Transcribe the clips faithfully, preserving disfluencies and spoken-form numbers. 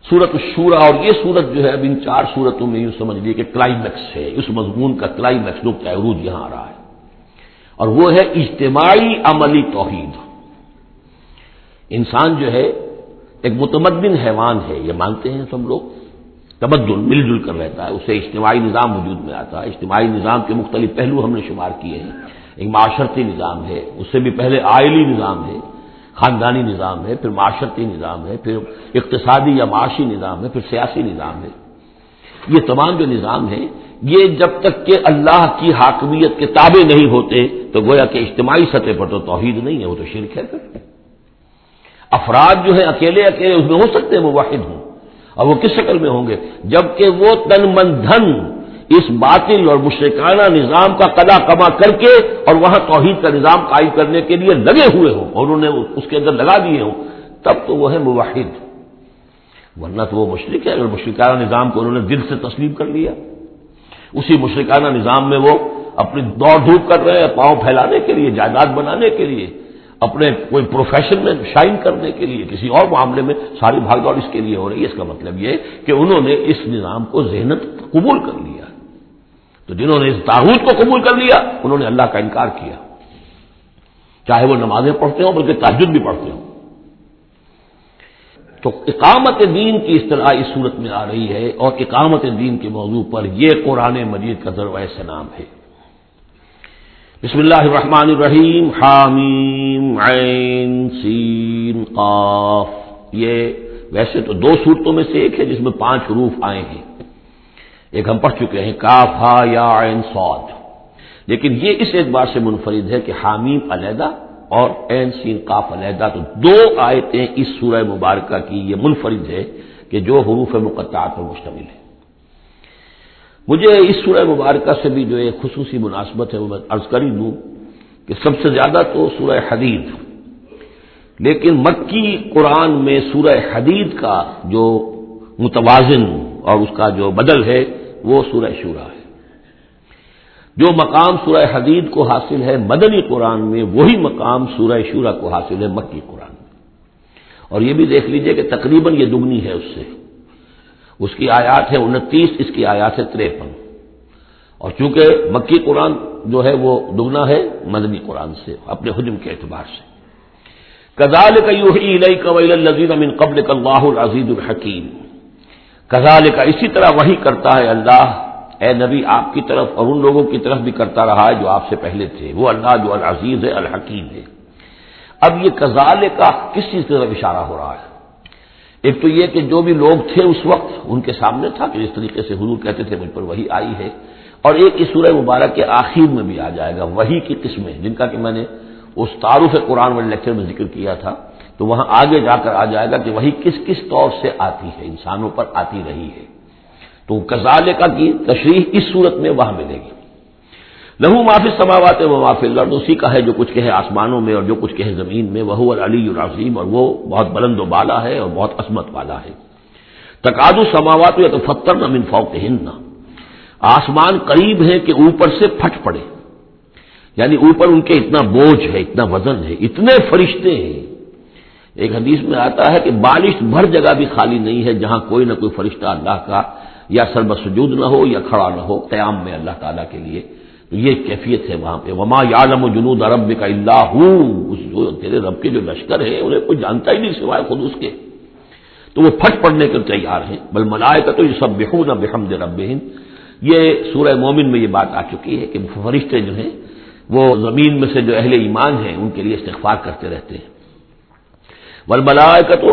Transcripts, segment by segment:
سورۃ الشورى، اور یہ سورت جو ہے اب ان چار سورتوں میں یوں سمجھ لیے کہ کلائمیکس ہے، اس مضمون کا کلائمیکس نقطۂ عروج یہاں آ رہا ہے، اور وہ ہے اجتماعی عملی توحید۔ انسان جو ہے ایک متمدن حیوان ہے، یہ مانتے ہیں سب لوگ، تمدن مل جل کر رہتا ہے، اسے اجتماعی نظام وجود میں آتا ہے۔ اجتماعی نظام کے مختلف پہلو ہم نے شمار کیے ہیں، ایک معاشرتی نظام ہے، اس سے بھی پہلے آئلی نظام ہے، خاندانی نظام ہے، پھر معاشرتی نظام ہے، پھر اقتصادی یا معاشی نظام ہے، پھر سیاسی نظام ہے۔ یہ تمام جو نظام ہیں، یہ جب تک کہ اللہ کی حاکمیت کے تابع نہیں ہوتے تو گویا کہ اجتماعی سطح پر تو توحید نہیں ہے، وہ تو شرک ہے۔ پھر افراد جو ہیں اکیلے اکیلے اس میں ہو سکتے ہیں وہ واحد ہوں، اور وہ کس شکل میں ہوں گے؟ جبکہ وہ تن من دھن اس باطل اور مشرکانہ نظام کا قضا کما کر کے اور وہاں توحید کا نظام قائم کرنے کے لیے لگے ہوئے ہوں اور انہوں نے اس کے اندر لگا دیے ہوں، تب تو وہ ہے موحد، ورنہ تو وہ مشرک ہے۔ اگر مشرکانہ نظام کو انہوں نے دل سے تسلیم کر لیا، اسی مشرکانہ نظام میں وہ اپنی دوڑ دھوپ کر رہے ہیں پاؤں پھیلانے کے لیے، جائیداد بنانے کے لیے، اپنے کوئی پروفیشن میں شائن کرنے کے لیے، کسی اور معاملے میں ساری بھاگ دوڑ اس کے لیے ہو رہی ہے، اس کا مطلب یہ کہ انہوں نے اس نظام کو ذہنت قبول کر لیا۔ تو جنہوں نے اس طاغوت کو قبول کر لیا انہوں نے اللہ کا انکار کیا، چاہے وہ نمازیں پڑھتے ہوں بلکہ تہجد بھی پڑھتے ہوں۔ تو اقامت دین کی اصطلاح اس صورت میں آ رہی ہے، اور اقامت دین کے موضوع پر یہ قرآن مجید کا ذروۂ سلام ہے۔ بسم اللہ الرحمن الرحیم، حامیم عین سین قاف۔ یہ ویسے تو دو صورتوں میں سے ایک ہے جس میں پانچ حروف آئے ہیں، ایک ہم پڑھ چکے ہیں کاف ہا یا عین صاد، لیکن یہ اس اعتبار سے منفرد ہے کہ حامیم علیحدہ اور عین سین قاف علیحدہ، تو دو آیتیں اس سورہ مبارکہ کی یہ منفرد ہے کہ جو حروف مقطعات پر مشتمل ہے۔ مجھے اس سورہ مبارکہ سے بھی جو ایک خصوصی مناسبت ہے وہ میں عرض کر ہی دوں کہ سب سے زیادہ تو سورہ حدید، لیکن مکی قرآن میں سورہ حدید کا جو متوازن اور اس کا جو بدل ہے وہ سورہ شورى ہے۔ جو مقام سورہ حدید کو حاصل ہے مدنی قرآن میں، وہی مقام سورہ شورى کو حاصل ہے مکی قرآن میں، اور یہ بھی دیکھ لیجئے کہ تقریباً یہ دگنی ہے اس سے، اس کی آیات ہے انتیس، اس کی آیات ہے تریپن، اور چونکہ مکی قرآن جو ہے وہ دگنا ہے مدنی قرآن سے اپنے حجم کے اعتبار سے۔ کذالک یوحی الیک والی الذین من قبلک اللہ العزیز الحکیم، کذالک اسی طرح وحی کرتا ہے اللہ اے نبی آپ کی طرف اور ان لوگوں کی طرف بھی کرتا رہا ہے جو آپ سے پہلے تھے، وہ اللہ جو العزیز ہے الحکیم ہے۔ اب یہ کذالک کس چیز کی طرف اشارہ ہو رہا ہے؟ ایک تو یہ کہ جو بھی لوگ تھے اس وقت ان کے سامنے تھا کہ جس طریقے سے حضور کہتے تھے مجھ پر وحی آئی ہے، اور ایک اس سورہ مبارک کے آخر میں بھی آ جائے گا وحی کی قسمیں، جن کا کہ میں نے اس تعارف قرآن والے لیکچر میں ذکر کیا تھا، تو وہاں آگے جا کر آ جائے گا کہ وحی کس کس طور سے آتی ہے، انسانوں پر آتی رہی ہے۔ تو کذالک کی تشریح اس صورت میں وہاں ملے گی۔ لہو ما فی السماوات و ما فی الارض، اسی کا ہے جو کچھ کہ ہے آسمانوں میں اور جو کچھ کہ ہے زمین میں، وہو العلی العظیم، اور وہ بہت بلند و بالا ہے اور بہت عظمت والا ہے۔ تکاد السماوات یتفطرن من فوقہن، آسمان قریب ہے کہ اوپر سے پھٹ پڑے، یعنی اوپر ان کے اتنا بوجھ ہے، اتنا وزن ہے، اتنے فرشتے ہیں۔ ایک حدیث میں آتا ہے کہ بالش بھر جگہ بھی خالی نہیں ہے جہاں کوئی نہ کوئی فرشتہ اللہ کا یا سرب سجود نہ ہو یا کھڑا نہ ہو قیام میں اللہ تعالیٰ کے لیے، تو یہ کیفیت ہے وہاں پہ۔ وما یعلم جنود ربک الا ہو، اس جو تیرے رب کے جو لشکر ہے انہیں کوئی جانتا ہی نہیں سوائے خود اس کے، تو وہ پھٹ پڑنے کے تیار ہیں۔ بل ملائکۃ یسبحون بحمد ربہم، یہ سورہ مومن میں یہ بات آ چکی ہے کہ فرشتے جو ہیں وہ زمین میں سے جو اہل ایمان ہیں ان کے لیے استغفار کرتے رہتے ہیں۔ والملائکۃ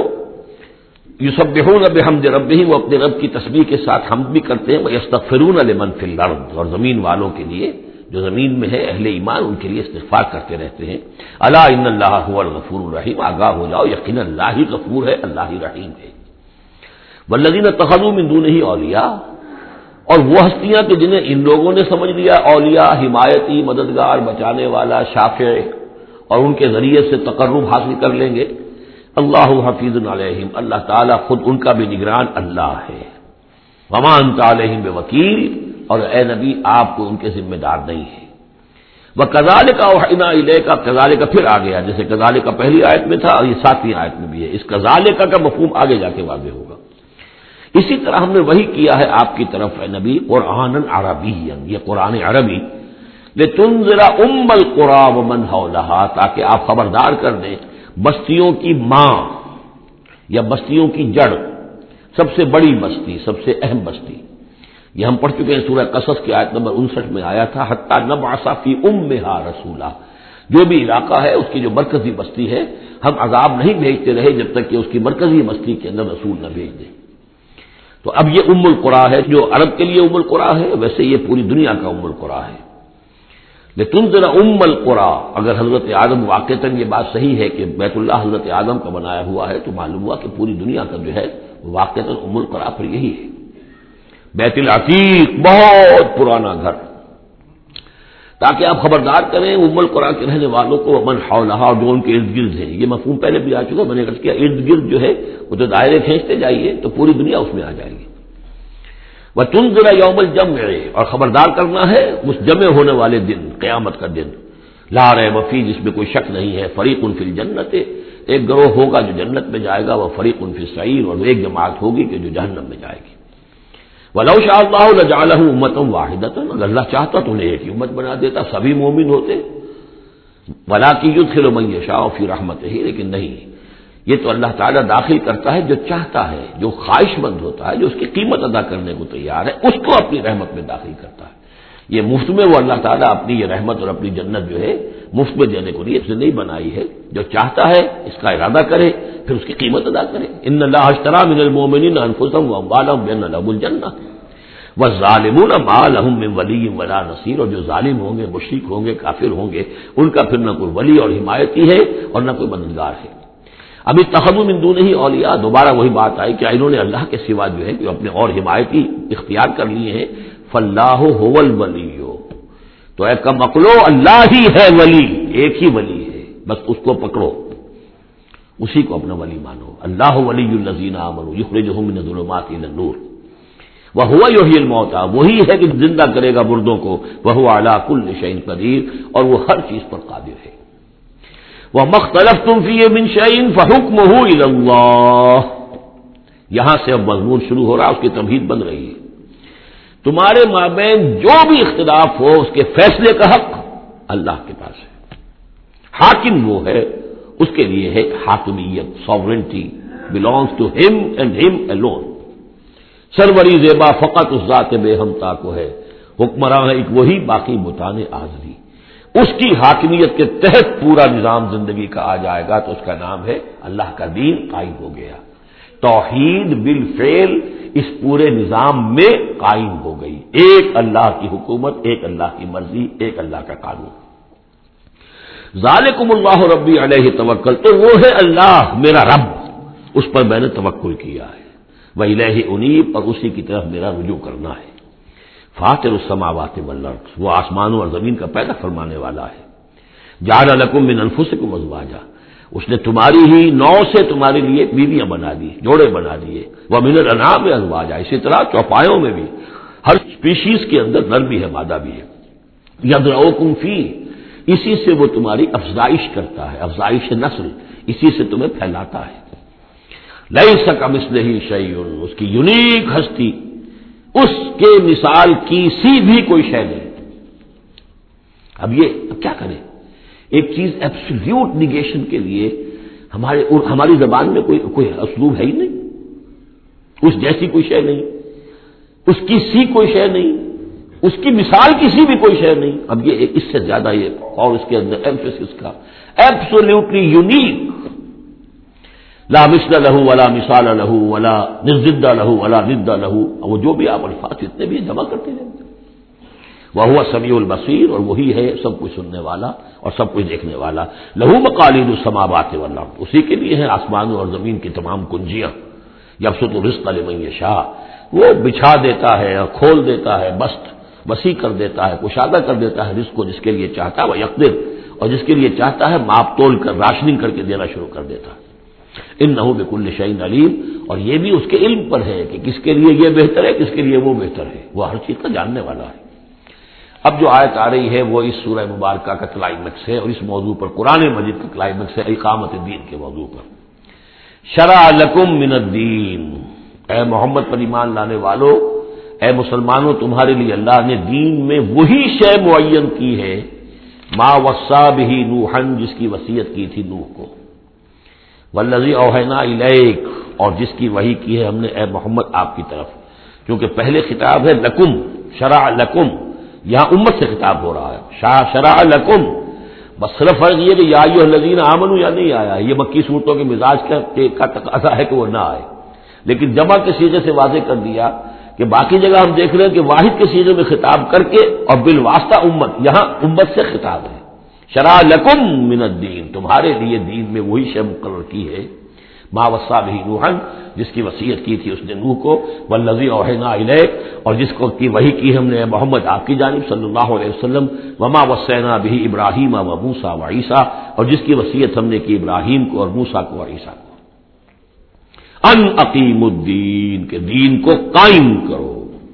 یسبحون بحمد ربہم، وہ اپنے رب کی تسبیح کے ساتھ حمد بھی کرتے ہیں، ویستغفرون لمن فی الارض، اور زمین والوں کے لیے جو زمین میں ہے اہل ایمان ان کے لیے استغفار کرتے رہتے ہیں۔ الا ان اللہ هو الغفور الرحیم، آگاہ ہو جاؤ یقینا اللہ ہی غفور ہے، اللہ ہی رحیم ہے۔ والذین اتخذوا من دونہ اولیاء، اور وہ ہستیاں کہ جنہیں ان لوگوں نے سمجھ لیا اولیاء، حمایتی، مددگار، بچانے والا، شافع، اور ان کے ذریعے سے تقرب حاصل کر لیں گے۔ اللہ حفیظ علیہم، اللہ تعالیٰ خود ان کا بھی نگران اللہ ہے۔ وما انت علیہم بوکیل، اور اے نبی آپ کو ان کے ذمہ دار نہیں ہے۔ وکذالک اوحینا الیک، کذالک پھر آ گیا، جیسے کذالک پہلی آیت میں تھا اور یہ ساتویں آیت میں بھی ہے، اس کذالک کا مفہوم آگے جا کے واضح ہوگا۔ اسی طرح ہم نے وہی کیا ہے آپ کی طرف ہے نبی قرآن عربیا، یہ قرآن عربی، لتنذر ام القری ومن حولها، تاکہ آپ خبردار کر دیں بستیوں کی ماں یا بستیوں کی جڑ، سب سے بڑی بستی، سب سے اہم بستی. یہ ہم پڑھ چکے ہیں سورہ قصص کی آیت نمبر انسٹھ میں آیا تھا، حتی نبعث فی امہا رسولا، جو بھی علاقہ ہے اس کی جو مرکزی بستی ہے ہم عذاب نہیں بھیجتے رہے جب تک کہ اس کی مرکزی بستی کے اندر رسول نہ بھیج دیں. تو اب یہ ام القری ہے، جو عرب کے لیے ام القری ہے ویسے یہ پوری دنیا کا ام القری ہے. لتنذر ام القری، اگر حضرت آدم واقعتاً یہ بات صحیح ہے کہ بیت اللہ حضرت آدم کا بنایا ہوا ہے تو معلوم ہوا کہ پوری دنیا کا جو ہے واقعتاً ام القری پر یہی ہے. بیت العتیق، بہت پرانا گھر، تاکہ آپ خبردار کریں ام القری کے رہنے والوں کو، من حولها، جو ان کے ارد گرد ہیں. یہ مفہوم پہلے بھی آ چکا، میں نے عرض کیا ارد گرد جو ہے وہ تو دائرے کھینچتے جائیے تو پوری دنیا اس میں آ جائے گی. وتنذر یوم الجمع، اور خبردار کرنا ہے اس جمع ہونے والے دن، قیامت کا دن، لا ریب فیہ، جس میں کوئی شک نہیں ہے، فریق فی الجنت، ایک گروہ ہوگا جو جنت میں جائے گا، وہ فریق فی السعیر، اور ایک جماعت ہوگی کہ جو جہنم میں جائے گی. وَلَوْ شَاءَ اللَّهُ لَجَعَلَهُ أُمَّةً وَاحِدَةً، اگر اللہ چاہتا تو انہیں ایک ہی امت بنا دیتا، سبھی مومن ہوتے. وَلَٰكِن يُدْخِلُ مَن يَشَاءُ فِي رَحْمَتِهِ، لیکن نہیں، یہ تو اللہ تعالیٰ داخل کرتا ہے جو چاہتا ہے، جو خواہش مند ہوتا ہے، جو اس کی قیمت ادا کرنے کو تیار ہے، اس کو اپنی رحمت میں داخل کرتا ہے. یہ مفت میں وہ اللہ تعالیٰ اپنی یہ رحمت اور اپنی جنت جو ہے مفت میں دینے کو نہیں، اس نے نہیں بنائی ہے. جو چاہتا ہے اس کا ارادہ کرے پھر اس کی قیمت ادا کرے. ان اللہ اشتری من المؤمنین انفسهم واموالهم بان لهم الجنہ والظالمون ما لهم من ولی ولا نصیر، اور جو ظالم ہوں گے، مشرک ہوں گے، کافر ہوں گے، ان کا پھر نہ کوئی ولی اور حمایتی ہے اور نہ کوئی مددگار ہے. ابھی اتخذوا من دونہ اولیاء، دوبارہ وہی بات آئی کہ انہوں نے اللہ کے سوا جو ہے کہ اپنے اور حمایتی اختیار کر لیے ہیں. فاللہ هو الولی، تو اے کم عقلو، اللہ ہی ہے ولی، ایک ہی ولی ہے، بس اس کو پکڑو، اسی کو اپنا ولی مانو. اللہ ولی الذین آمنوا یخرجهم من الظلمات الی النور وہو یحیی الموتى، وہی ہے کہ زندہ کرے گا مردوں کو، وہو علی کل شیء قدیر، اور وہ ہر چیز پر قادر ہے. وَمَا اخْتَلَفْتُمْ فِيهِ مِنْ شَيْءٍ فَحُكْمُهُ إِلَى اللَّهِ، یہاں سے اب مضمون شروع ہو رہا، اس کی تمہید بن رہی ہے. تمہارے مابین جو بھی اختلاف ہو اس کے فیصلے کا حق اللہ کے پاس ہے. حاکم وہ ہے، اس کے لیے ہے حاکمیت، sovereignty belongs to him and him alone. سروری زیبا فقط اس ذات بے ہمتا کو ہے، حکمراں ہے ایک وہی، باقی بتانے آزری. اس کی حاکمیت کے تحت پورا نظام زندگی کا آ جائے گا تو اس کا نام ہے اللہ کا دین قائم ہو گیا. توحید بالفعل اس پورے نظام میں قائم ہو گئی. ایک اللہ کی حکومت، ایک اللہ کی مرضی، ایک اللہ کا قانون. ذالکم اللہ ربی علیہ توکل، تو وہ ہے اللہ میرا رب، اس پر میں نے توکل کیا ہے. وَإِلَيْهِ أُنِيبُ، اور اسی کی طرف میرا رجوع کرنا ہے. فاطر السماوات والارض، وہ آسمانوں اور زمین کا پیدا فرمانے والا ہے. جعل لکم من انفسکم ازواجا، اس نے تمہاری ہی نو سے تمہارے لیے بیویاں بنا دی، جوڑے بنا دیے. ومن الانعام ازواجا، اسی طرح چوپایوں میں بھی ہر اسپیشیز کے اندر نر بھی ہے، مادہ بھی ہے. یذرؤکم فیہ، اسی سے وہ تمہاری افزائش کرتا ہے، افزائش نسل، اسی سے تمہیں پھیلاتا ہے. لیس کمثلہ شیء، اس کی یونیک ہستی، اس کے مثال کی سی بھی کوئی شے نہیں. اب یہ اب کیا کریں؟ ایک چیز ایبسلیوٹ نیگیشن کے لیے ہمارے ہماری زبان میں کوئی کوئی اسلوب ہے ہی نہیں. اس جیسی کوئی شے نہیں، اس کی سی کوئی شے نہیں، اس کی مثال کسی بھی کوئی شے نہیں. اب یہ اس سے زیادہ یہ اور اس کے اندر ایمفیسس کا ایبسلیوٹلی یونیک، لا مثل لہو ولا مثال لہو ولا نضد لہو ولا ند لہو، وہ جو بھی آپ الفاظ اتنے بھی جمع کرتے رہتے. وہو السمیع البصیر، اور وہی ہے سب کچھ سننے والا اور سب کچھ دیکھنے والا. لہو مقالید السماوات والارض، اسی کے لیے ہیں آسمانوں اور زمین کی تمام کنجیاں. یبسط الرزق لمن یشاء، وہ بچھا دیتا ہے اور کھول دیتا ہے، بست وسیع کر دیتا ہے، کشادہ کر دیتا ہے رزق کو جس کے لیے چاہتا ہے، وہ یقدر، اور جس کے لیے چاہتا ہے ماپ تول کر راشننگ کر کے دینا شروع کر دیتا ہے. انہ بکل شیء علیم، اور یہ بھی اس کے علم پر ہے کہ کس کے لیے یہ بہتر ہے، کس کے لیے وہ بہتر ہے، وہ ہر چیز کا جاننے والا ہے. اب جو آیت آ رہی ہے وہ اس سورہ مبارکہ کا کلائمیکس ہے، اور اس موضوع پر قرآن مجید کا کلائمیکس ہے، اقامت دین کے موضوع پر. شرع لکم من الدین، اے محمد پر ایمان لانے والو، اے مسلمانوں، تمہارے لیے اللہ نے دین میں وہی شے معین کی ہے ما وصى به نوحا، جس کی وصیت کی تھی نوح کو، والذی اوحینا الیک، اور جس کی وحی کی ہے ہم نے اے محمد آپ کی طرف، کیونکہ پہلے خطاب ہے لکم، شرع لکم، یہاں امت سے خطاب ہو رہا ہے، شرع لکم، بس صرف فرق یہ کہ یا ایھا الذین آمنوا یا نہیں آیا، یہ مکی صورتوں کے مزاج کا کا تقاضا ہے کہ وہ نہ آئے، لیکن جمع کے سیغے سے واضح کر دیا کہ باقی جگہ ہم دیکھ رہے ہیں کہ واحد کے سیغے میں خطاب کر کے اور بالواسطہ امت، یہاں امت سے خطاب ہے، شرع لکم من الدین، تمہارے لیے دین میں وہی شے مقرر کی ہے ما وصى به نوحا، جس کی وصیت کی تھی اس نے نوح کو، والذی اوحینا الیک، اور جس کو کی وحی کی ہم نے محمد آپ کی جانب صلی اللہ علیہ وسلم، وما وصینا به ابراہیم و موسیٰ و عیسیٰ، اور جس کی وصیت ہم نے کی ابراہیم کو اور موسیٰ کو اور عیسیٰ کو، ان اقیموا الدین، کہ دین کو قائم کرو۔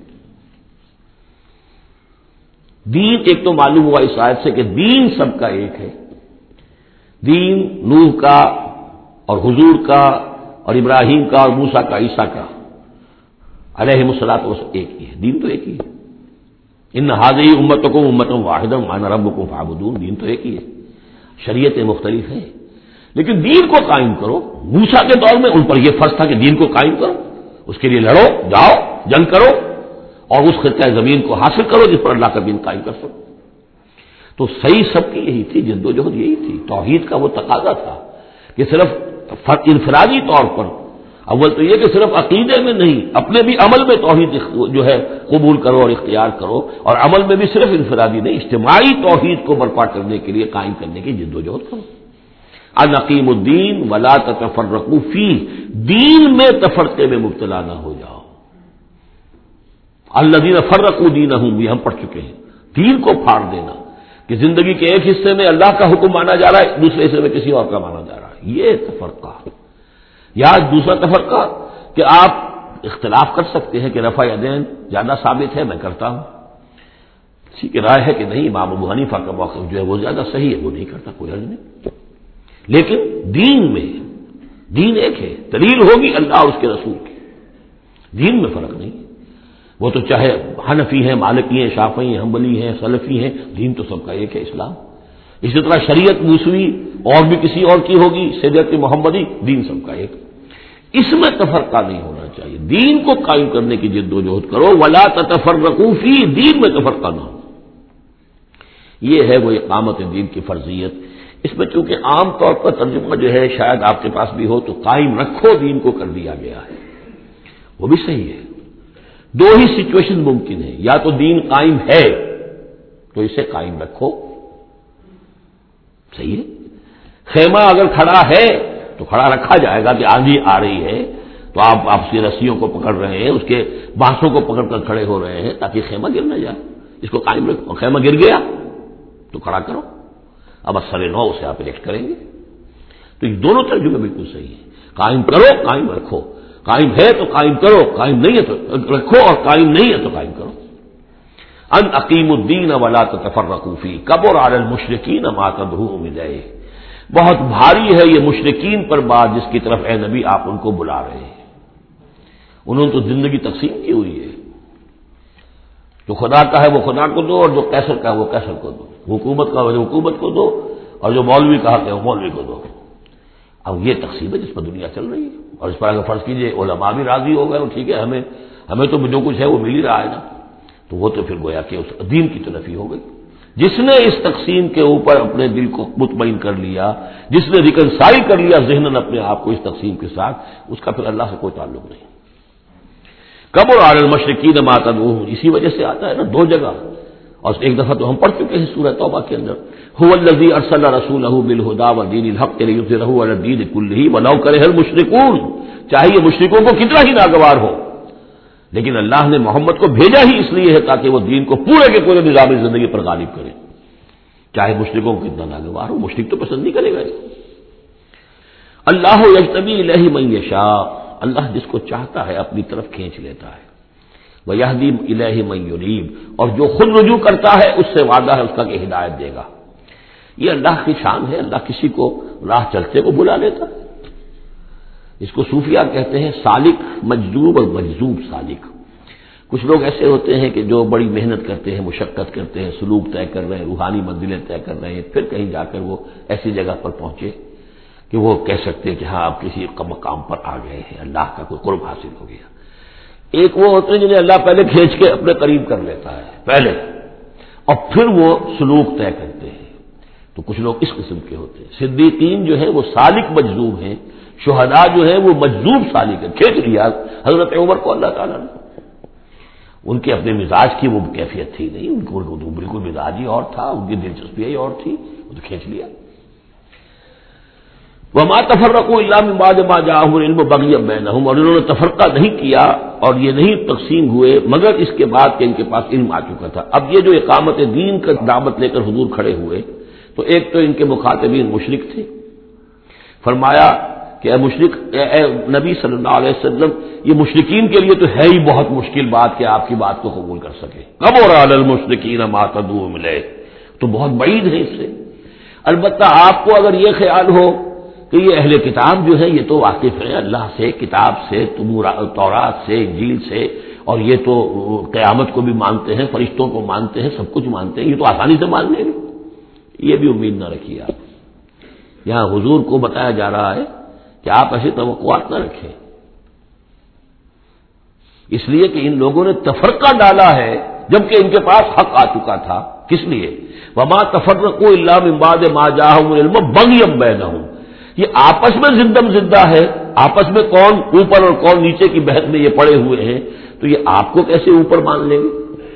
دین ایک تو معلوم ہوا اس آیت سے کہ دین سب کا ایک ہے، دین نوح کا اور حضور کا اور ابراہیم کا اور موسیٰ کا عیسیٰ کا علیہم الصلوۃ والسلام ایک ہی ہے، دین تو ایک ہی ہے، ان ھذہ امتکم امۃ واحدۃ وانا ربکم فاعبدون، دین تو ایک ہی ہے، شریعتیں مختلف ہیں لیکن دین کو قائم کرو۔ موسیٰ کے دور میں ان پر یہ فرض تھا کہ دین کو قائم کرو، اس کے لیے لڑو، جاؤ، جنگ کرو اور اس خطہ زمین کو حاصل کرو جس پر اللہ کا دین قائم کر سکو۔ تو صحیح سب کی یہی تھی، جد و جہد یہی تھی، توحید کا وہ تقاضا تھا کہ صرف انفرادی طور پر، اول تو یہ کہ صرف عقیدے میں نہیں، اپنے بھی عمل میں توحید جو ہے قبول کرو اور اختیار کرو، اور عمل میں بھی صرف انفرادی نہیں، اجتماعی توحید کو برپا کرنے کے لیے قائم کرنے کی جد و جہد کرو۔ ان اقیموا الدین ولا تتفرقوا فیہ، دین میں تفرقے میں مبتلا نہ ہو جاؤ۔ الذین فرقوا دینہم، یہ ہم پڑھ چکے ہیں، دین کو پھاڑ دینا کہ زندگی کے ایک حصے میں اللہ کا حکم مانا جا رہا ہے، دوسرے حصے میں کسی اور کا مانا جا رہا ہے، یہ تفرقہ۔ یا دوسرا تفرقہ کہ آپ اختلاف کر سکتے ہیں کہ رفع یدین زیادہ ثابت ہے، میں کرتا ہوں، کسی کی رائے ہے کہ نہیں امام ابو حنیفہ کا موقف جو ہے وہ زیادہ صحیح ہے، وہ نہیں کرتا، کوئی حرج نہیں، لیکن دین میں دین ایک ہے، دلیل ہوگی اللہ اور اس کے رسول کی، دین میں فرق نہیں، وہ تو چاہے حنفی ہیں، مالکی ہیں، شافعی ہیں، حنبلی ہیں، سلفی ہیں، دین تو سب کا ایک ہے، اسلام۔ اسی طرح شریعت موسوی اور بھی کسی اور کی ہوگی، شریعت محمدی، دین سب کا ایک، اس میں تفرقہ نہیں ہونا چاہیے، دین کو قائم کرنے کی جد و جہد کرو، ولا تتفرقوا فی، دین میں تفرقہ نہ ہو، یہ ہے وہ اقامت دین کی فرضیت۔ اس میں چونکہ عام طور پر ترجمہ جو ہے شاید آپ کے پاس بھی ہو تو قائم رکھو دین کو کر دیا گیا ہے، وہ بھی صحیح ہے، دو ہی سچویشن ممکن ہے، یا تو دین قائم ہے تو اسے قائم رکھو، صحیح ہے، خیمہ اگر کھڑا ہے تو کھڑا رکھا جائے گا کہ آندھی آ رہی ہے تو آپ آپ کی رسیوں کو پکڑ رہے ہیں، اس کے بانسوں کو پکڑ کر کھڑے ہو رہے ہیں تاکہ خیمہ گر نہ جائے، اس کو قائم رکھو، خیمہ گر گیا تو کھڑا کرو، اب اثر نو اسے آپ ریکٹ کریں گے، تو یہ دونوں ترجمے بالکل صحیح ہیں، قائم کرو، قائم رکھو، قائم ہے تو قائم کرو، قائم نہیں ہے تو رکھو، اور قائم نہیں ہے تو قائم کرو۔ ان اقیموا الدین ولا تتفرقوا فیہ کبر علی المشرکین ما تدعوهم الیہ، بہت بھاری ہے یہ مشرکین پر بات جس کی طرف اے نبی آپ ان کو بلا رہے ہیں، انہوں نے تو زندگی تقسیم کی ہوئی ہے، جو خدا کا ہے وہ خدا کو دو، اور جو قیصر کا ہے وہ قیصر کو دو، حکومت کا ہے حکومت کو دو، اور جو مولوی کا حق ہے وہ مولوی کو دو۔ اب یہ تقسیم ہے جس پر دنیا چل رہی ہے، اور اس پر اگر فرض کیجئے علماء بھی راضی ہو گئے ٹھیک ہے، ہمیں ہمیں تو جو کچھ ہے وہ مل ہی رہا ہے نا، تو وہ تو پھر گویا کہ اس دین کی تو نفی ہو گئی۔ جس نے اس تقسیم کے اوپر اپنے دل کو مطمئن کر لیا، جس نے ریکنسائل کر لیا ذہناً اپنے آپ کو اس تقسیم کے ساتھ، اس کا پھر اللہ سے کوئی تعلق نہیں۔ کبر علی المشرکین ما تدعوهم، اسی وجہ سے آتا ہے نا دو جگہ، اور ایک دفعہ تو ہم پڑھ چکے ہیں سورہ توبہ کے اندر، هو الذی ارسل رسولہ بالہدی ودین الحق لیظہرہ علی الدین کلہ ولو کرہ المشرکون، چاہے یہ مشرکوں کو کتنا ہی ناگوار ہو، لیکن اللہ نے محمد کو بھیجا ہی اس لیے ہے تاکہ وہ دین کو پورے کے پورے نظام زندگی پر غالب کرے، چاہے مشرکوں کو کتنا ناگوار ہو، مشرک تو پسند نہیں کرے گا۔ اللہ یجتبی الیہ من یشاء، اللہ جس کو چاہتا ہے اپنی طرف کھینچ لیتا ہے، ویہدی الیہ من ینیب، اور جو خود رجوع کرتا ہے اس سے وعدہ ہے اس کا کہ ہدایت دے گا۔ یہ اللہ کی شان ہے، اللہ کسی کو راہ چلتے کو بلا لیتا ہے، اس کو صوفیہ کہتے ہیں سالک مجذوب اور مجذوب سالک۔ کچھ لوگ ایسے ہوتے ہیں کہ جو بڑی محنت کرتے ہیں، مشقت کرتے ہیں، سلوک طے کر رہے ہیں، روحانی منزلیں طے کر رہے ہیں، پھر کہیں جا کر وہ ایسی جگہ پر پہنچے کہ وہ کہہ سکتے ہیں کہ ہاں آپ کسی مقام پر آ گئے ہیں، اللہ کا کوئی قرب حاصل ہو گیا۔ ایک وہ ہوتے ہیں جنہیں اللہ پہلے کھینچ کے اپنے قریب کر لیتا ہے پہلے، اور پھر وہ سلوک طے کرتے ہیں۔ تو کچھ لوگ اس قسم کے ہوتے ہیں۔ صدیقین جو ہیں وہ سالک مجذوب ہیں، شہداء جو ہیں وہ مجذوب سالک ہیں، کھینچ لیا حضرت عمر کو اللہ تعالیٰ نے۔ ان کے اپنے مزاج کی وہ کیفیت تھی نہیں، ان کو بالکل مزاج ہی اور تھا، ان کی دلچسپی ہی اور تھی، وہ تو کھینچ لیا۔ وما تفرقوا الا من بعد ما جاءهم العلم بغيا بينهم، اور انہوں نے تفرقہ نہیں کیا اور یہ نہیں تقسیم ہوئے مگر اس کے بعد کہ ان کے پاس علم آ چکا تھا۔ اب یہ جو اقامت دین کا دعوت لے کر حضور کھڑے ہوئے تو ایک تو ان کے مخاطبین مشرک تھے، فرمایا کہ اے مشرک، اے اے نبی صلی اللہ علیہ وسلم، یہ مشرکین کے لیے تو ہے ہی بہت مشکل بات کہ آپ کی بات کو قبول کر سکے۔ کبر علی المشرکین ما تدعوهم الیہ، تو بہت بعید ہے اس سے۔ البتہ آپ کو اگر یہ خیال ہو کہ یہ اہل کتاب جو ہے یہ تو واقف ہیں اللہ سے، کتاب سے، تورات سے، انجیل سے، اور یہ تو قیامت کو بھی مانتے ہیں، فرشتوں کو مانتے ہیں، سب کچھ مانتے ہیں، یہ تو آسانی سے مان لیں گے، یہ بھی امید نہ رکھیے آپ۔ یہاں حضور کو بتایا جا رہا ہے کہ آپ ایسی توقعات نہ رکھیں، اس لیے کہ ان لوگوں نے تفرقہ ڈالا ہے جبکہ ان کے پاس حق آ چکا تھا۔ کس لیے؟ وما تفرقوا الا من بعد ما جاءهم العلم بغيا بينهم، یہ آپس میں زندم زندہ ہے، آپس میں کون اوپر اور کون نیچے کی بحث میں یہ پڑے ہوئے ہیں، تو یہ آپ کو کیسے اوپر مان لیں گے؟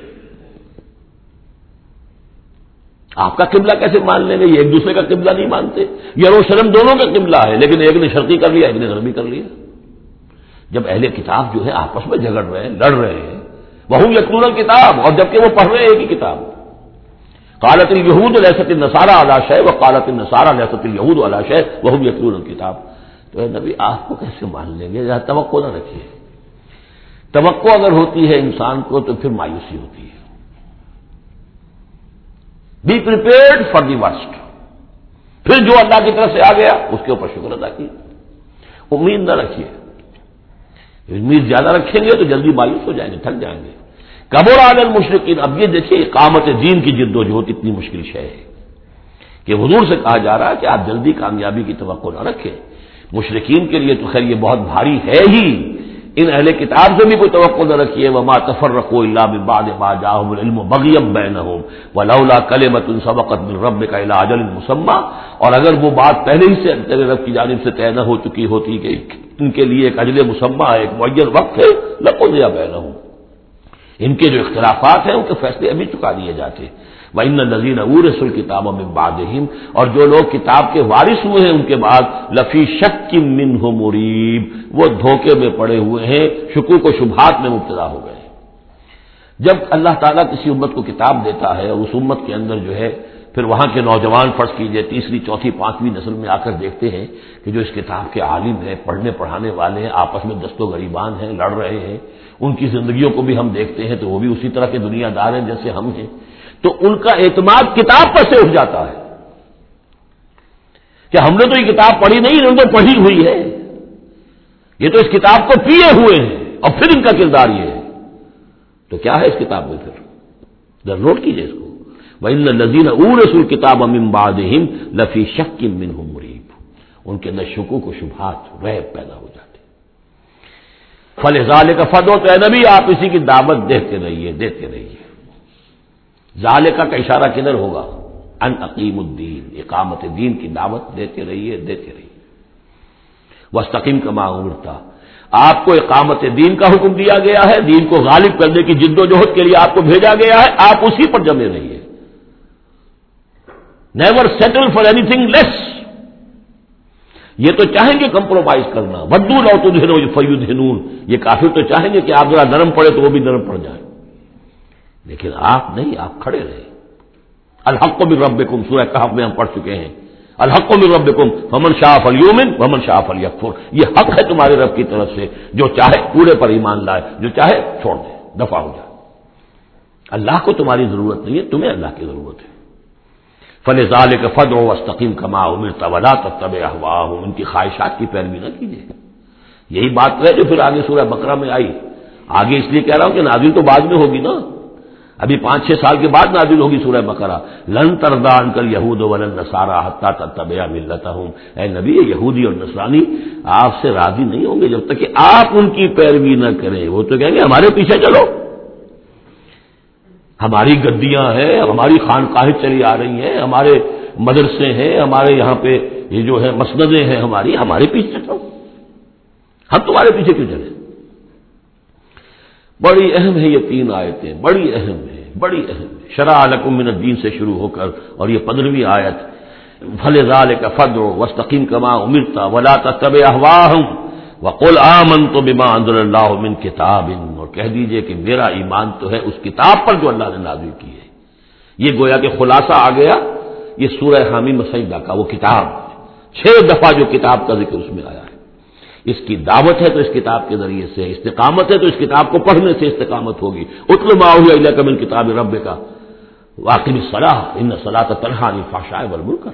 آپ کا قبلہ کیسے مان لیں گے؟ یہ ایک دوسرے کا قبلہ نہیں مانتے، یروشلم دونوں کا قبلہ ہے لیکن ایک نے شرقی کر لیا، ایک نے غربی کر لیا۔ جب اہل کتاب جو ہے آپس میں جھگڑ رہے ہیں، لڑ رہے ہیں، وہم یتلون الکتاب، اور جبکہ وہ پڑھ رہے ہیں ایک ہی کتاب۔ قالت الیہود لیست النصارى علی شیء وقالت النصارى لیست الیہود علی شیء وہم یتلون الکتاب۔ تو اے نبی آپ کو کیسے مان لیں گے؟ ذرا توقع نہ رکھیے۔ توقع اگر ہوتی ہے انسان کو تو پھر مایوسی ہوتی ہے۔ Be prepared for the worst, پھر جو اللہ کی طرف سے آ گیا اس کے اوپر شکر ادا کیے، امید نہ رکھیے۔ امید زیادہ رکھیں گے تو جلدی مایوس ہو جائیں گے، تھک جائیں گے۔ کبر علی المشرکین، اب یہ دیکھیے اقامت دین کی جد و جہد اتنی مشکل شے ہے کہ حضور سے کہا جا رہا ہے کہ آپ جلدی کامیابی کی توقع نہ رکھیں۔ مشرکین کے لیے تو خیر یہ بہت بھاری ہے ہی، ان اہل کتاب سے بھی کوئی توقع نہ رکھیے۔ وما تفرقوا الا من بعد ما جاءهم العلم بغيا بينهم ولولا كلمة سبقت من ربك الى اجل مسمى، اور اگر وہ بات پہلے ہی سے تیرے رب کی جانب سے طے نہ ہو چکی ہوتی کہ ان کے لیے ایک اجل مسمى، ایک معین وقت ہے، لقضي بينهم، ان کے جو اختلافات ہیں ان کے فیصلے ابھی چکا دیے جاتے۔ وَإِنَّ الَّذِينَ أُورِثُوا الْكِتَابَ مِن بَعْدِهِمْ، اور جو لوگ کتاب کے وارث ہوئے ہیں ان کے بعد، لَفِي شَكٍّ مِّنْهُ مُرِيبٍ، وہ دھوکے میں پڑے ہوئے ہیں، شکوک و شبہات میں مبتلا ہو گئے۔ جب اللہ تعالیٰ کسی امت کو کتاب دیتا ہے اور اس امت کے اندر جو ہے پھر وہاں کے نوجوان فرض کیجئے تیسری چوتھی پانچویں نسل میں آ کر دیکھتے ہیں کہ جو اس کتاب کے عالم ہیں، پڑھنے پڑھانے والے ہیں، آپس میں دست و گریبان ہیں، لڑ رہے ہیں، ان کی زندگیوں کو بھی ہم دیکھتے ہیں تو وہ بھی اسی طرح کے دنیا دار ہیں جیسے ہم ہیں، تو ان کا اعتماد کتاب پر سے اٹھ جاتا ہے کہ ہم نے تو یہ کتاب پڑھی نہیں، انہوں نے تو پڑھی ہوئی ہے، یہ تو اس کتاب کو پیے ہوئے ہیں، اور پھر ان کا کردار یہ ہے۔ تو کیا ہے اس کتاب میں؟ پھر ذرا نوٹ کیجیے اس کو، وَإِنَّ الَّذِينَ أُورِثُوا الْكِتَابَ مِن بَعْدِهِمْ لَفِي شَكٍّ مِّنْهُ مُرِيبٍ، ان کے اندر شکوک و شبہات ریب پیدا ہو جاتے۔ فَلِذَلِكَ فَادْعُ، تو اے نبی آپ اسی کی دعوت دیتے رہیے دیتے رہیے۔ ذالکہ کا اشارہ کدھر ہوگا؟ ان اقیم الدین، اقامت دین کی دعوت دیتے رہیے دیتے رہیے۔ واستقم کما امرت، آپ کو اقامت دین کا حکم دیا گیا ہے، دین کو غالب کرنے کی جد و جہد کے لیے آپ کو بھیجا گیا ہے، آپ اسی پر جمے رہیے۔ Never settle for anything less, یہ تو چاہیں گے کمپرومائز کرنا، ودو لو تدہنوا فیدہنون، یہ کافر تو چاہیں گے کہ آپ ذرا نرم پڑے تو وہ بھی نرم پڑ جائیں، لیکن آپ نہیں، آپ کھڑے رہے۔ الحق من ربکم، سورہ کہف میں ہم پڑھ چکے ہیں، الحق من ربکم فمن شاء فلیؤمن ومن شاء فلیکفر، یہ حق ہے تمہارے رب کی طرف سے، جو چاہے پورے پر ایمان لائے، جو چاہے چھوڑ دے، دفع ہو جائے۔ اللہ کو تمہاری ضرورت نہیں ہے، تمہیں اللہ کی ضرورت ہے۔ فلذلک فادع واستقم کما امرت ولا تتبع اهواءهم، ان کی خواہشات کی پیروی نہ کیجیے، یہی بات ہے جو پھر آگے سورہ بقرہ میں آئی. آگے اس لیے کہہ رہا ہوں کہ نازل تو بعد میں ہوگی نا، ابھی پانچ چھ سال کے بعد نازل ہوگی سورہ بقرہ. لن ترضى عنك اليهود ولا النصارى حتى تتبع ملتهم. اے نبی، یہودی اور نصرانی آپ سے راضی نہیں ہوں گے جب تک کہ آپ ان کی پیروی نہ کریں. وہ تو کہیں گے ہمارے پیچھے چلو، ہماری گدیاں ہیں، ہماری خانقاہیں چلی آ رہی ہیں، ہمارے مدرسے ہیں، ہمارے یہاں پہ یہ جو ہے مسندیں ہیں ہماری، ہمارے پیچھے چلو، ہم تمہارے پیچھے کیوں چلیں. بڑی اہم ہے یہ تین آیتیں، بڑی اہم ہے، بڑی اہم ہے. شرع لکم من الدین سے شروع ہو کر اور یہ پندرہویں آیت فلذلک فادع واستقم کما امرت ولا تتبع اهواءهم وقل آمنت بما انزل اللہ من کتاب. اور کہہ دیجئے کہ میرا ایمان تو ہے اس کتاب پر جو اللہ نے نازل کی ہے. یہ گویا کہ خلاصہ آ گیا یہ سورہ حامیم سجدہ کا، وہ کتاب چھ دفعہ جو کتاب کا ذکر اس میں آیا ہے. اس کی دعوت ہے تو اس کتاب کے ذریعے سے، استقامت ہے تو اس کتاب کو پڑھنے سے استقامت ہوگی. اتل ما اوحی الیک من کتاب ربک واقم الصلاۃ ان الصلاۃ تنہی عن الفحشاء والمنکر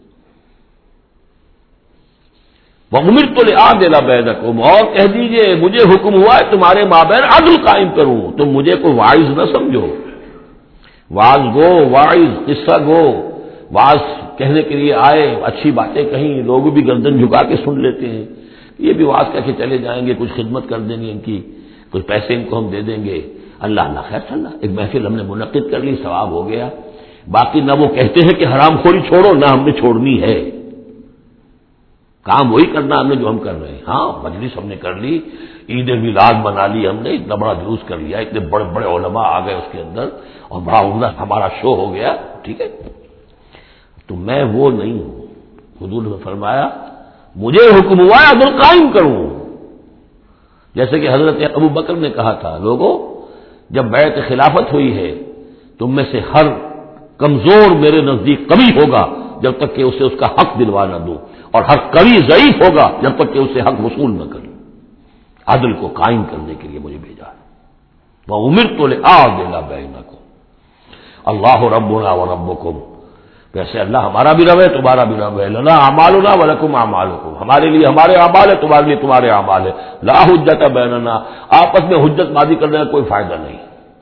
وامرت لأعدل بینکم. اور کہہ دیجئے مجھے حکم ہوا ہے تمہارے مابین عدل قائم کروں. تم مجھے کوئی واعظ نہ سمجھو، واعظ گو، واعظ قصہ گو، واعظ کہنے کے لیے آئے، اچھی باتیں کہیں، لوگ بھی گردن جھکا کے سن لیتے ہیں. یہ بھی واعظ کہہ کے چلے جائیں گے، کچھ خدمت کر دیں گے ان کی، کچھ پیسے ان کو ہم دے دیں گے. اللہ نہ خیر صلاح، ایک محفل ہم نے منعقد کر لی، ثواب ہو گیا. باقی نہ وہ کہتے ہیں کہ حرام خوری چھوڑو، نہ ہم نے چھوڑنی ہے. کام وہی کرنا ہم نے جو ہم کر رہے ہیں. ہاں مجلس ہم نے کر لی، عید میلاد منا لی ہم نے، اتنا بڑا جلوس کر لیا، اتنے بڑے بڑے علماء آ گئے اس کے اندر اور بڑا عمدہ ہمارا شو ہو گیا، ٹھیک ہے. تو میں وہ نہیں ہوں. حضور نے فرمایا مجھے حکم ہوا ہے عدل قائم کروں. جیسے کہ حضرت ابو بکر نے کہا تھا، لوگوں جب بیعت خلافت ہوئی ہے تم میں سے ہر کمزور میرے نزدیک قوی ہوگا جب تک کہ اسے اس کا حق دلوا نہ دوں، اور ہر قوی ضعیف ہوگا جب تک کہ اسے حق وصول نہ کروں. عدل کو قائم کرنے کے لیے مجھے بھیجا ہے. وَأُمِرْتُ لِأَعْدِلَ بَيْنَكُمْ اللہ ربنا وربکم. ویسے اللہ ہمارا بھی رب ہے، تمہارا بھی رب ہے. لنا اعمالنا ولکم اعمالکم. ہمارے لیے ہمارے اعمال ہے، تمہارے لیے تمہارے اعمال ہے. لا حجت بیننا. آپس میں حجت بازی کرنے کا کوئی فائدہ نہیں.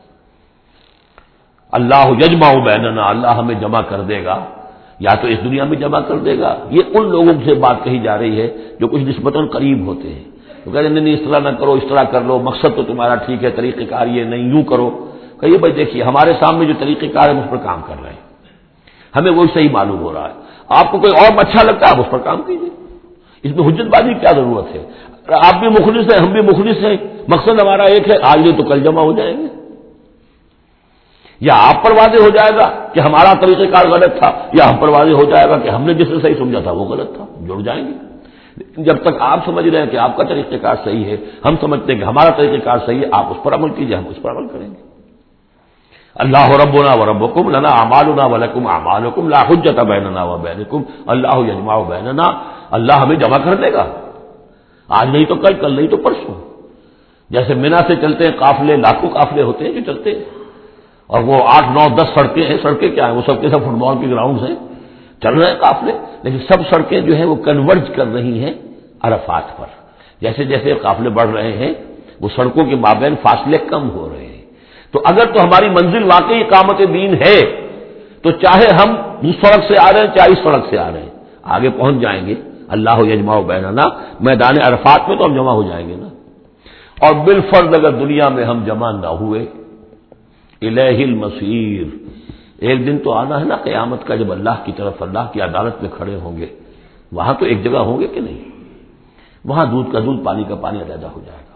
اللہ یجمع بیننا. اللہ ہمیں جمع کر دے گا، یا تو اس دنیا میں جمع کر دے گا. یہ ان لوگوں سے بات کہی جا رہی ہے جو کچھ نسبتاً قریب ہوتے ہیں. تو کہتے ہیں نہیں اس طرح نہ کرو، اس طرح کر لو، مقصد تو تمہارا ٹھیک ہے، طریقہ کار یہ نہیں، یوں کرو. کہیے بھائی دیکھیے ہمارے سامنے جو طریقہ کار ہے اس پر کام کر رہے ہیں، ہمیں وہی صحیح معلوم ہو رہا ہے. آپ کو کوئی اور اچھا لگتا ہے آپ اس پر کام کیجیے. اس میں حجت بازی کیا ضرورت ہے؟ آپ بھی مخلص ہیں، ہم بھی مخلص ہیں، مقصد ہمارا ایک ہے. آج نہیں تو کل جمع ہو جائیں گے. یا آپ پر واضح ہو جائے گا کہ ہمارا طریقہ کار غلط تھا، یا ہم پر واضح ہو جائے گا کہ ہم نے جس سے صحیح سمجھا تھا وہ غلط تھا. جڑ جائیں گے. جب تک آپ سمجھ رہے ہیں کہ آپ کا طریقہ کار صحیح ہے، ہم سمجھتے ہیں کہ ہمارا طریقہ کار صحیح ہے، آپ اس پر عمل کیجیے، ہم اس پر عمل کریں گے. اللہ ربنا وربکم لنا اعمالنا ولکم اعمالکم لا حجت بیننا وبینکم اللہ یجمع بیننا. اللہ ہمیں جمع کر دے گا، آج نہیں تو کل، کل نہیں تو پرسوں. جیسے مینا سے چلتے ہیں قافلے، لاکھوں قافلے ہوتے ہیں جو چلتے ہیں، اور وہ آٹھ نو دس سڑکیں ہیں. سڑکیں کیا ہیں؟ وہ سب کے سب فٹ بال کے گراؤنڈز ہیں، چل رہے ہیں قافلے. لیکن سب سڑکیں جو ہیں وہ کنورج کر رہی ہیں عرفات پر. جیسے جیسے قافلے بڑھ رہے ہیں وہ سڑکوں کے مابین فاصلے کم ہو رہے ہیں. تو اگر تو ہماری منزل واقعی اقامت دین ہے تو چاہے ہم اس سڑک سے آ رہے ہیں چاہے اس سڑک سے آ رہے ہیں آگے پہنچ جائیں گے. اللہ یجمع بیننا، میدان عرفات میں تو ہم جمع ہو جائیں گے نا. اور بالفرض اگر دنیا میں ہم جمع نہ ہوئے، الیہ المصیر، ایک دن تو آنا ہے نا قیامت کا، جب اللہ کی طرف اللہ کی عدالت میں کھڑے ہوں گے. وہاں تو ایک جگہ ہوں گے کہ نہیں؟ وہاں دودھ کا دودھ، پانی کا پانی علیحدہ ہو جائے گا.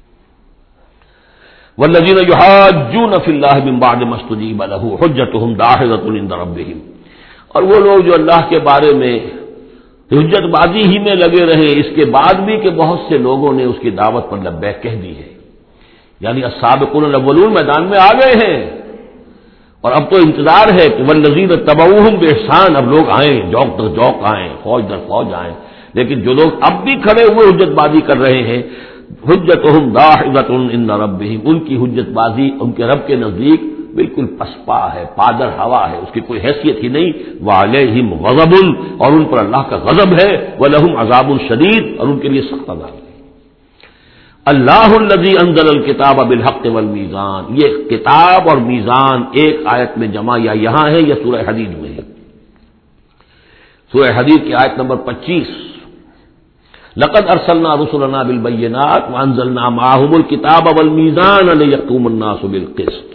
والذین یحاجون فی اللہ من بعد ما استجیب له حجتهم داحضۃ عند ربهم. اور وہ لوگ جو اللہ کے بارے میں حجت بازی ہی میں لگے رہے اس کے بعد بھی کہ بہت سے لوگوں نے اس کی دعوت پر لبیک کہہ دی ہے، یعنی السابقون الاولون میدان میں آ گئے ہیں. اور اب تو انتظار ہے کہ والذین تبعوہم باحسان، اب لوگ آئیں، جوق در جوق آئیں، فوج در فوج آئیں. لیکن جو لوگ اب بھی کھڑے ہوئے حجت بازی کر رہے ہیں، حجتہم داحضۃ عند ربہم، ان کی حجت بازی ان کے رب کے نزدیک بالکل پسپا ہے، پادر ہوا ہے، اس کی کوئی حیثیت ہی نہیں. وعلیہم غضب، اور ان پر اللہ کا غضب ہے. ولہم عذاب شدید، اور ان کے لیے سخت عذاب ہے. اللہ الذی انزل الکتاب بالحق والمیزان، یہ کتاب اور میزان ایک آیت میں جمع یا یہاں ہے یا سورہ حدید میں ہے؟ سورہ حدید کی آیت نمبر پچیس، لقد ارسلنا رسلنا بالبینات وانزلنا معهم الکتاب والمیزان لیقوم الناس بالقسط،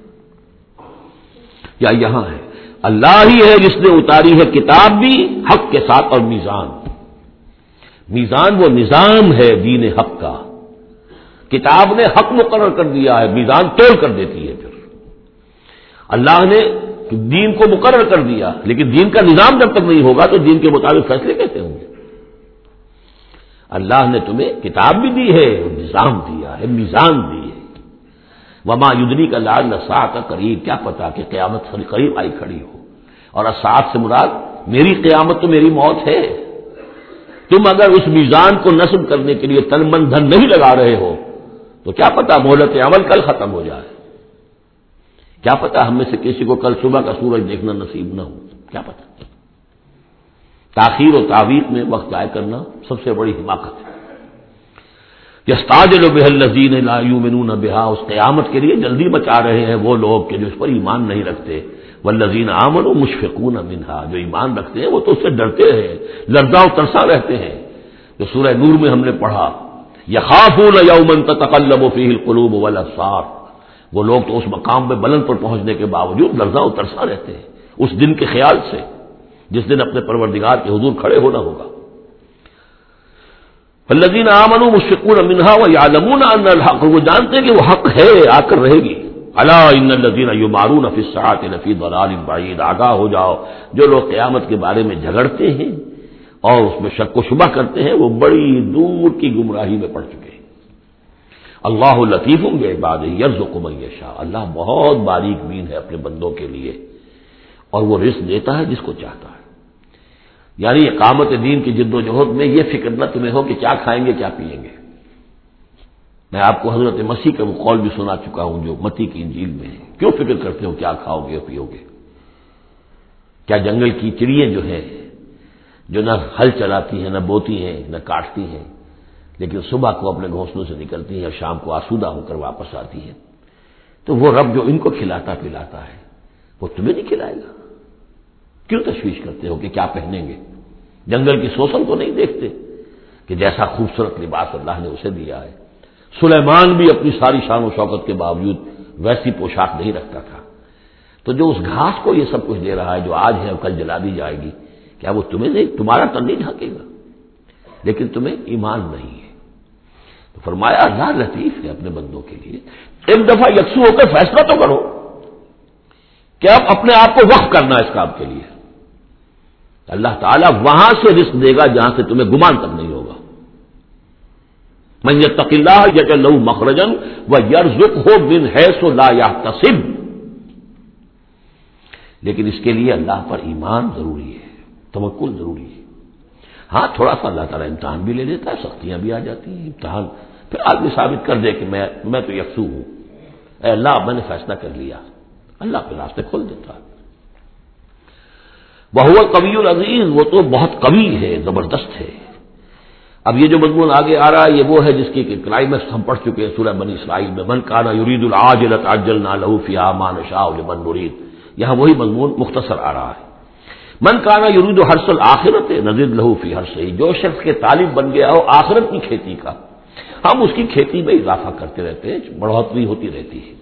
یا یہاں ہے اللہ ہی ہے جس نے اتاری ہے کتاب بھی حق کے ساتھ اور میزان۔ میزان وہ نظام ہے دین حق کا، کتاب نے حق مقرر کر دیا ہے، میزان توڑ کر دیتی ہے۔ پھر اللہ نے دین کو مقرر کر دیا، لیکن دین کا نظام جب تک نہیں ہوگا تو دین کے مطابق فیصلے کیسے ہوں گے؟ اللہ نے تمہیں کتاب بھی دی ہے، نظام دیا ہے، میزان دی ہے۔ وما یدریک لعل الساعۃ قریب، کیا پتا کہ قیامت قریب آئی کھڑی ہو، اور الساعۃ سے مراد میری قیامت تو میری موت ہے۔ تم اگر اس میزان کو نصب کرنے کے لیے تن من دھن نہیں لگا رہے ہو تو کیا پتا مہلت عمل کل ختم ہو جائے، کیا پتا ہم میں سے کسی کو کل صبح کا سورج دیکھنا نصیب نہ ہو، کیا پتا۔ تاخیر و تعویق میں وقت ضائع کرنا سب سے بڑی حماقت ہے۔ یستعجل بها الذین لا یؤمنون بها، اس قیامت کے لیے جلدی مچا رہے ہیں وہ لوگ کہ جو اس پر ایمان نہیں رکھتے۔ والذین آمنوا مشفقون منها، جو ایمان رکھتے ہیں وہ تو اس سے ڈرتے ہیں، لرزاں و ترساں رہتے ہیں۔ جو سورہ نور میں ہم نے پڑھا، یخافون یوما تتقلب فیہ القلوب والابصار، وہ لوگ تو اس مقام پہ بلند پر پہنچنے کے باوجود لرزاں و ترساں رہتے ہیں اس دن کے خیال سے جس دن اپنے پروردگار کے حضور کھڑے ہونا ہوگا۔ الذین آمنوا مشفقون منها ویعلمون ان الحق، وہ جانتے ہیں کہ وہ حق ہے، آ کر رہے گی۔ الا ان الذین یمارون فی الساعۃ لفی ضلال بعید، آگاہ ہو جاؤ جو لوگ قیامت کے بارے میں جھگڑتے ہیں اور اس میں شک و شبہ کرتے ہیں وہ بڑی دور کی گمراہی میں پڑ چکے ہیں۔ اللہ لطیف بعبادہ یرزق من یشاء، اللہ بہت باریک بین ہے اپنے بندوں کے لیے اور وہ رزق دیتا ہے جس کو چاہتا ہے۔ یعنی اقامت دین کی جد و جہد میں یہ فکر نہ تمہیں ہو کہ کیا کھائیں گے کیا پیئیں گے۔ میں آپ کو حضرت مسیح کا وہ قول بھی سنا چکا ہوں جو متی کی انجیل میں ہے، کیوں فکر کرتے ہو کیا کھاؤ گے اور پیو گے؟ کیا جنگل کی چڑیاں جو ہیں جو نہ ہل چلاتی ہیں نہ بوتی ہیں نہ کاٹتی ہیں، لیکن صبح کو اپنے گھونسلوں سے نکلتی ہیں اور شام کو آسودہ ہو کر واپس آتی ہیں، تو وہ رب جو ان کو کھلاتا پلاتا ہے وہ تمہیں نہیں کھلائے گا؟ کیوں تشویش کرتے ہو کہ کیا پہنیں گے؟ جنگل کی سوسن کو نہیں دیکھتے کہ جیسا خوبصورت لباس اللہ نے اسے دیا ہے۔ سلیمان بھی اپنی ساری شان و شوکت کے باوجود ویسی پوشاک نہیں رکھتا تھا۔ تو جو اس گھاس کو یہ سب کچھ دے رہا ہے جو آج ہے اور کل جلا دی جائے گی، کیا وہ تمہیں نہیں، تمہارا تن نہیں ڈھانکے گا؟ لیکن تمہیں ایمان نہیں ہے۔ تو فرمایا اللہ لطیف ہے اپنے بندوں کے لیے، ایک دفعہ یکسو ہو کر فیصلہ تو کرو کہ اب اپنے آپ کو وقف کرنا ہے اس کام کے لیے۔ اللہ تعالیٰ وہاں سے رزق دے گا جہاں سے تمہیں گمان تک نہیں ہوگا۔ من یتق اللہ یجعل لہ مخرجا ویرزقہ من حیث لا یحتسب، لیکن اس کے لیے اللہ پر ایمان ضروری ہے، توکل ضروری ہے۔ ہاں تھوڑا سا اللہ تعالیٰ امتحان بھی لے لیتا ہے، سختیاں بھی آ جاتی ہیں، امتحان پھر آدمی ثابت کر دے کہ میں میں تو یکسو ہوں، اے اللہ میں نے فیصلہ کر لیا، اللہ پہ راستے کھول دیتا ہے۔ وَهُوَ الْقَوِيُّ الْعَزِيزُ، وہ تو بہت قوی ہے، زبردست ہے۔ اب یہ جو مضمون آگے آ رہا ہے یہ وہ ہے جس کی کلائمیکس ہم پڑھ چکے ہیں سورہ بنی اسرائیل میں، من کان یرید العاجلۃ عجلنا له فیہا ما نشاء لمن نرید، یہاں وہی مضمون مختصر آ رہا ہے۔ من کان یرید حرث الآخرۃ نزد له فی حرثہ، جو شخص کے طالب بن گیا ہو آخرت کی کھیتی کا، ہم اس کی کھیتی میں اضافہ کرتے رہتے ہیں، بڑھوتری ہوتی رہتی ہے۔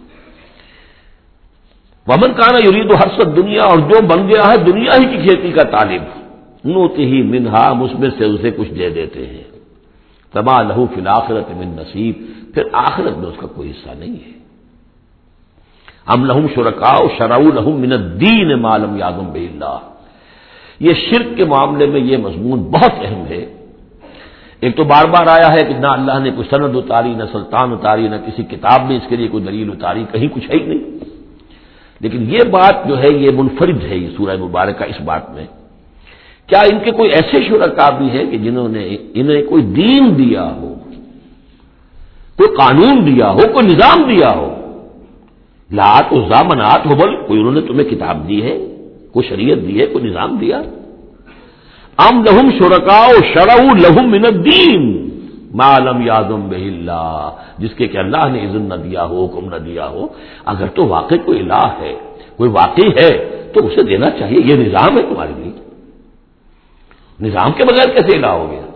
ومن کان یرید حرث الدنیا، اور جو بن گیا ہے دنیا ہی کی کھیتی کا طالب، نؤتہ منہا، اس میں سے اسے کچھ دے دیتے ہیں، فما لہ فی الآخرۃ من نصیب، پھر آخرت میں اس کا کوئی حصہ نہیں ہے۔ ام لہم شرکاء شرعوا لہم من الدین ما لم یأذن بہ اللہ، یہ شرک کے معاملے میں یہ مضمون بہت اہم ہے۔ ایک تو بار بار آیا ہے کہ نہ اللہ نے کوئی سند اتاری، نہ سلطان اتاری، نہ کسی کتاب میں اس کے لیے کوئی دلیل اتاری، کہیں کچھ ہے ہی نہیں۔ لیکن یہ بات جو ہے یہ منفرد ہے یہ سورہ مبارکہ اس بات میں، کیا ان کے کوئی ایسے شرکاء بھی ہیں کہ جنہوں نے انہیں کوئی دین دیا ہو، کوئی قانون دیا ہو، کوئی نظام دیا ہو؟ لات عزا منات ہبل، کوئی انہوں نے تمہیں کتاب دی ہے، کوئی شریعت دی ہے، کوئی نظام دیا؟ ام لہم شرکاء شرعوا لہم من الدین، ما لم یعظم بہ اللہ، جس کے کہ اللہ نے اذن نہ دیا ہو، حکم نہ دیا ہو۔ اگر تو واقعی کوئی الہ ہے، کوئی واقعی ہے، تو اسے دینا چاہیے۔ یہ نظام ہے تمہارے لیے، نظام کے بغیر کیسے الہ ہو گیا؟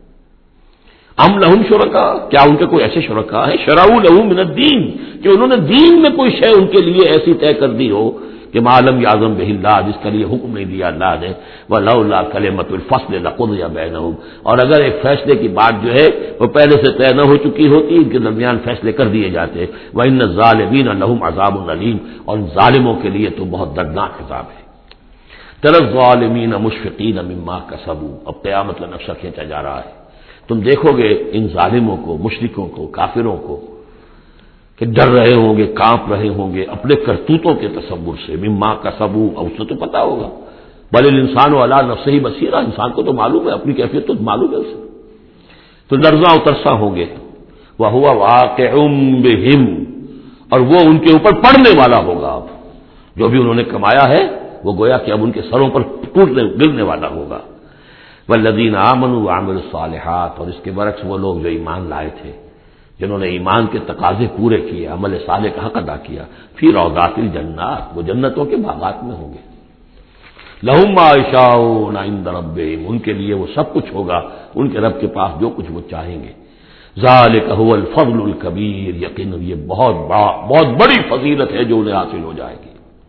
ام لہم شرکا، کیا ان کے کوئی ایسے شرکا ہیں شرعوا لہ من الدین، کہ انہوں نے دین میں کوئی شے ان کے لیے ایسی طے کر دی ہو کہ ما لم یعظم بہ اللہ، جس کا لیے حکم نہیں دیا اللہ نے، ولولا کلمۃ الفصل لقضی بینہم، اور اگر ایک فیصلے کی بات جو ہے وہ پہلے سے طے نہ ہو چکی ہوتی، ان کے درمیان فیصلے کر دیے جاتے۔ وان الظالمین لہم عذاب علیم، اور ظالموں کے لیے تو بہت دردناک عذاب ہے۔ تری الظالمین مشفقین مما کسبوا، اب قیامت کا نقشہ کھینچا جا رہا ہے۔ تم دیکھو گے ان ظالموں کو، مشرکوں کو، کافروں کو کہ ڈر رہے ہوں گے، کانپ رہے ہوں گے اپنے کرتوتوں کے تصور سے، مما کسبوا، اور اس سے تو پتا ہوگا، بل الانسان علی نفسہ بصیرہ، انسان کو تو معلوم ہے، اپنی کیفیت تو معلوم ہے اسے، تو لرزاں اترساں ہوں گے۔ وہو واقع بہم، اور وہ ان کے اوپر پڑنے والا ہوگا، اب جو بھی انہوں نے کمایا ہے وہ گویا کہ اب ان کے سروں پر ٹوٹنے گرنے والا ہوگا۔ والذین آمنوا وعملوا الصالحات، اور اس کے برعکس وہ لوگ جو ایمان لائے تھے، جنہوں نے ایمان کے تقاضے پورے کیے، عمل صالح کا حق ادا کیا، فی روضات الجنات، وہ جنتوں کے باغات میں ہوں گے۔ لہم ما یشاؤون عند ربہم، ان کے لیے وہ سب کچھ ہوگا ان کے رب کے پاس جو کچھ وہ چاہیں گے۔ ذالک هو الفضل الکبیر، یقینا یہ بہت بڑا بہت بڑی فضیلت ہے جو انہیں حاصل ہو جائے گی۔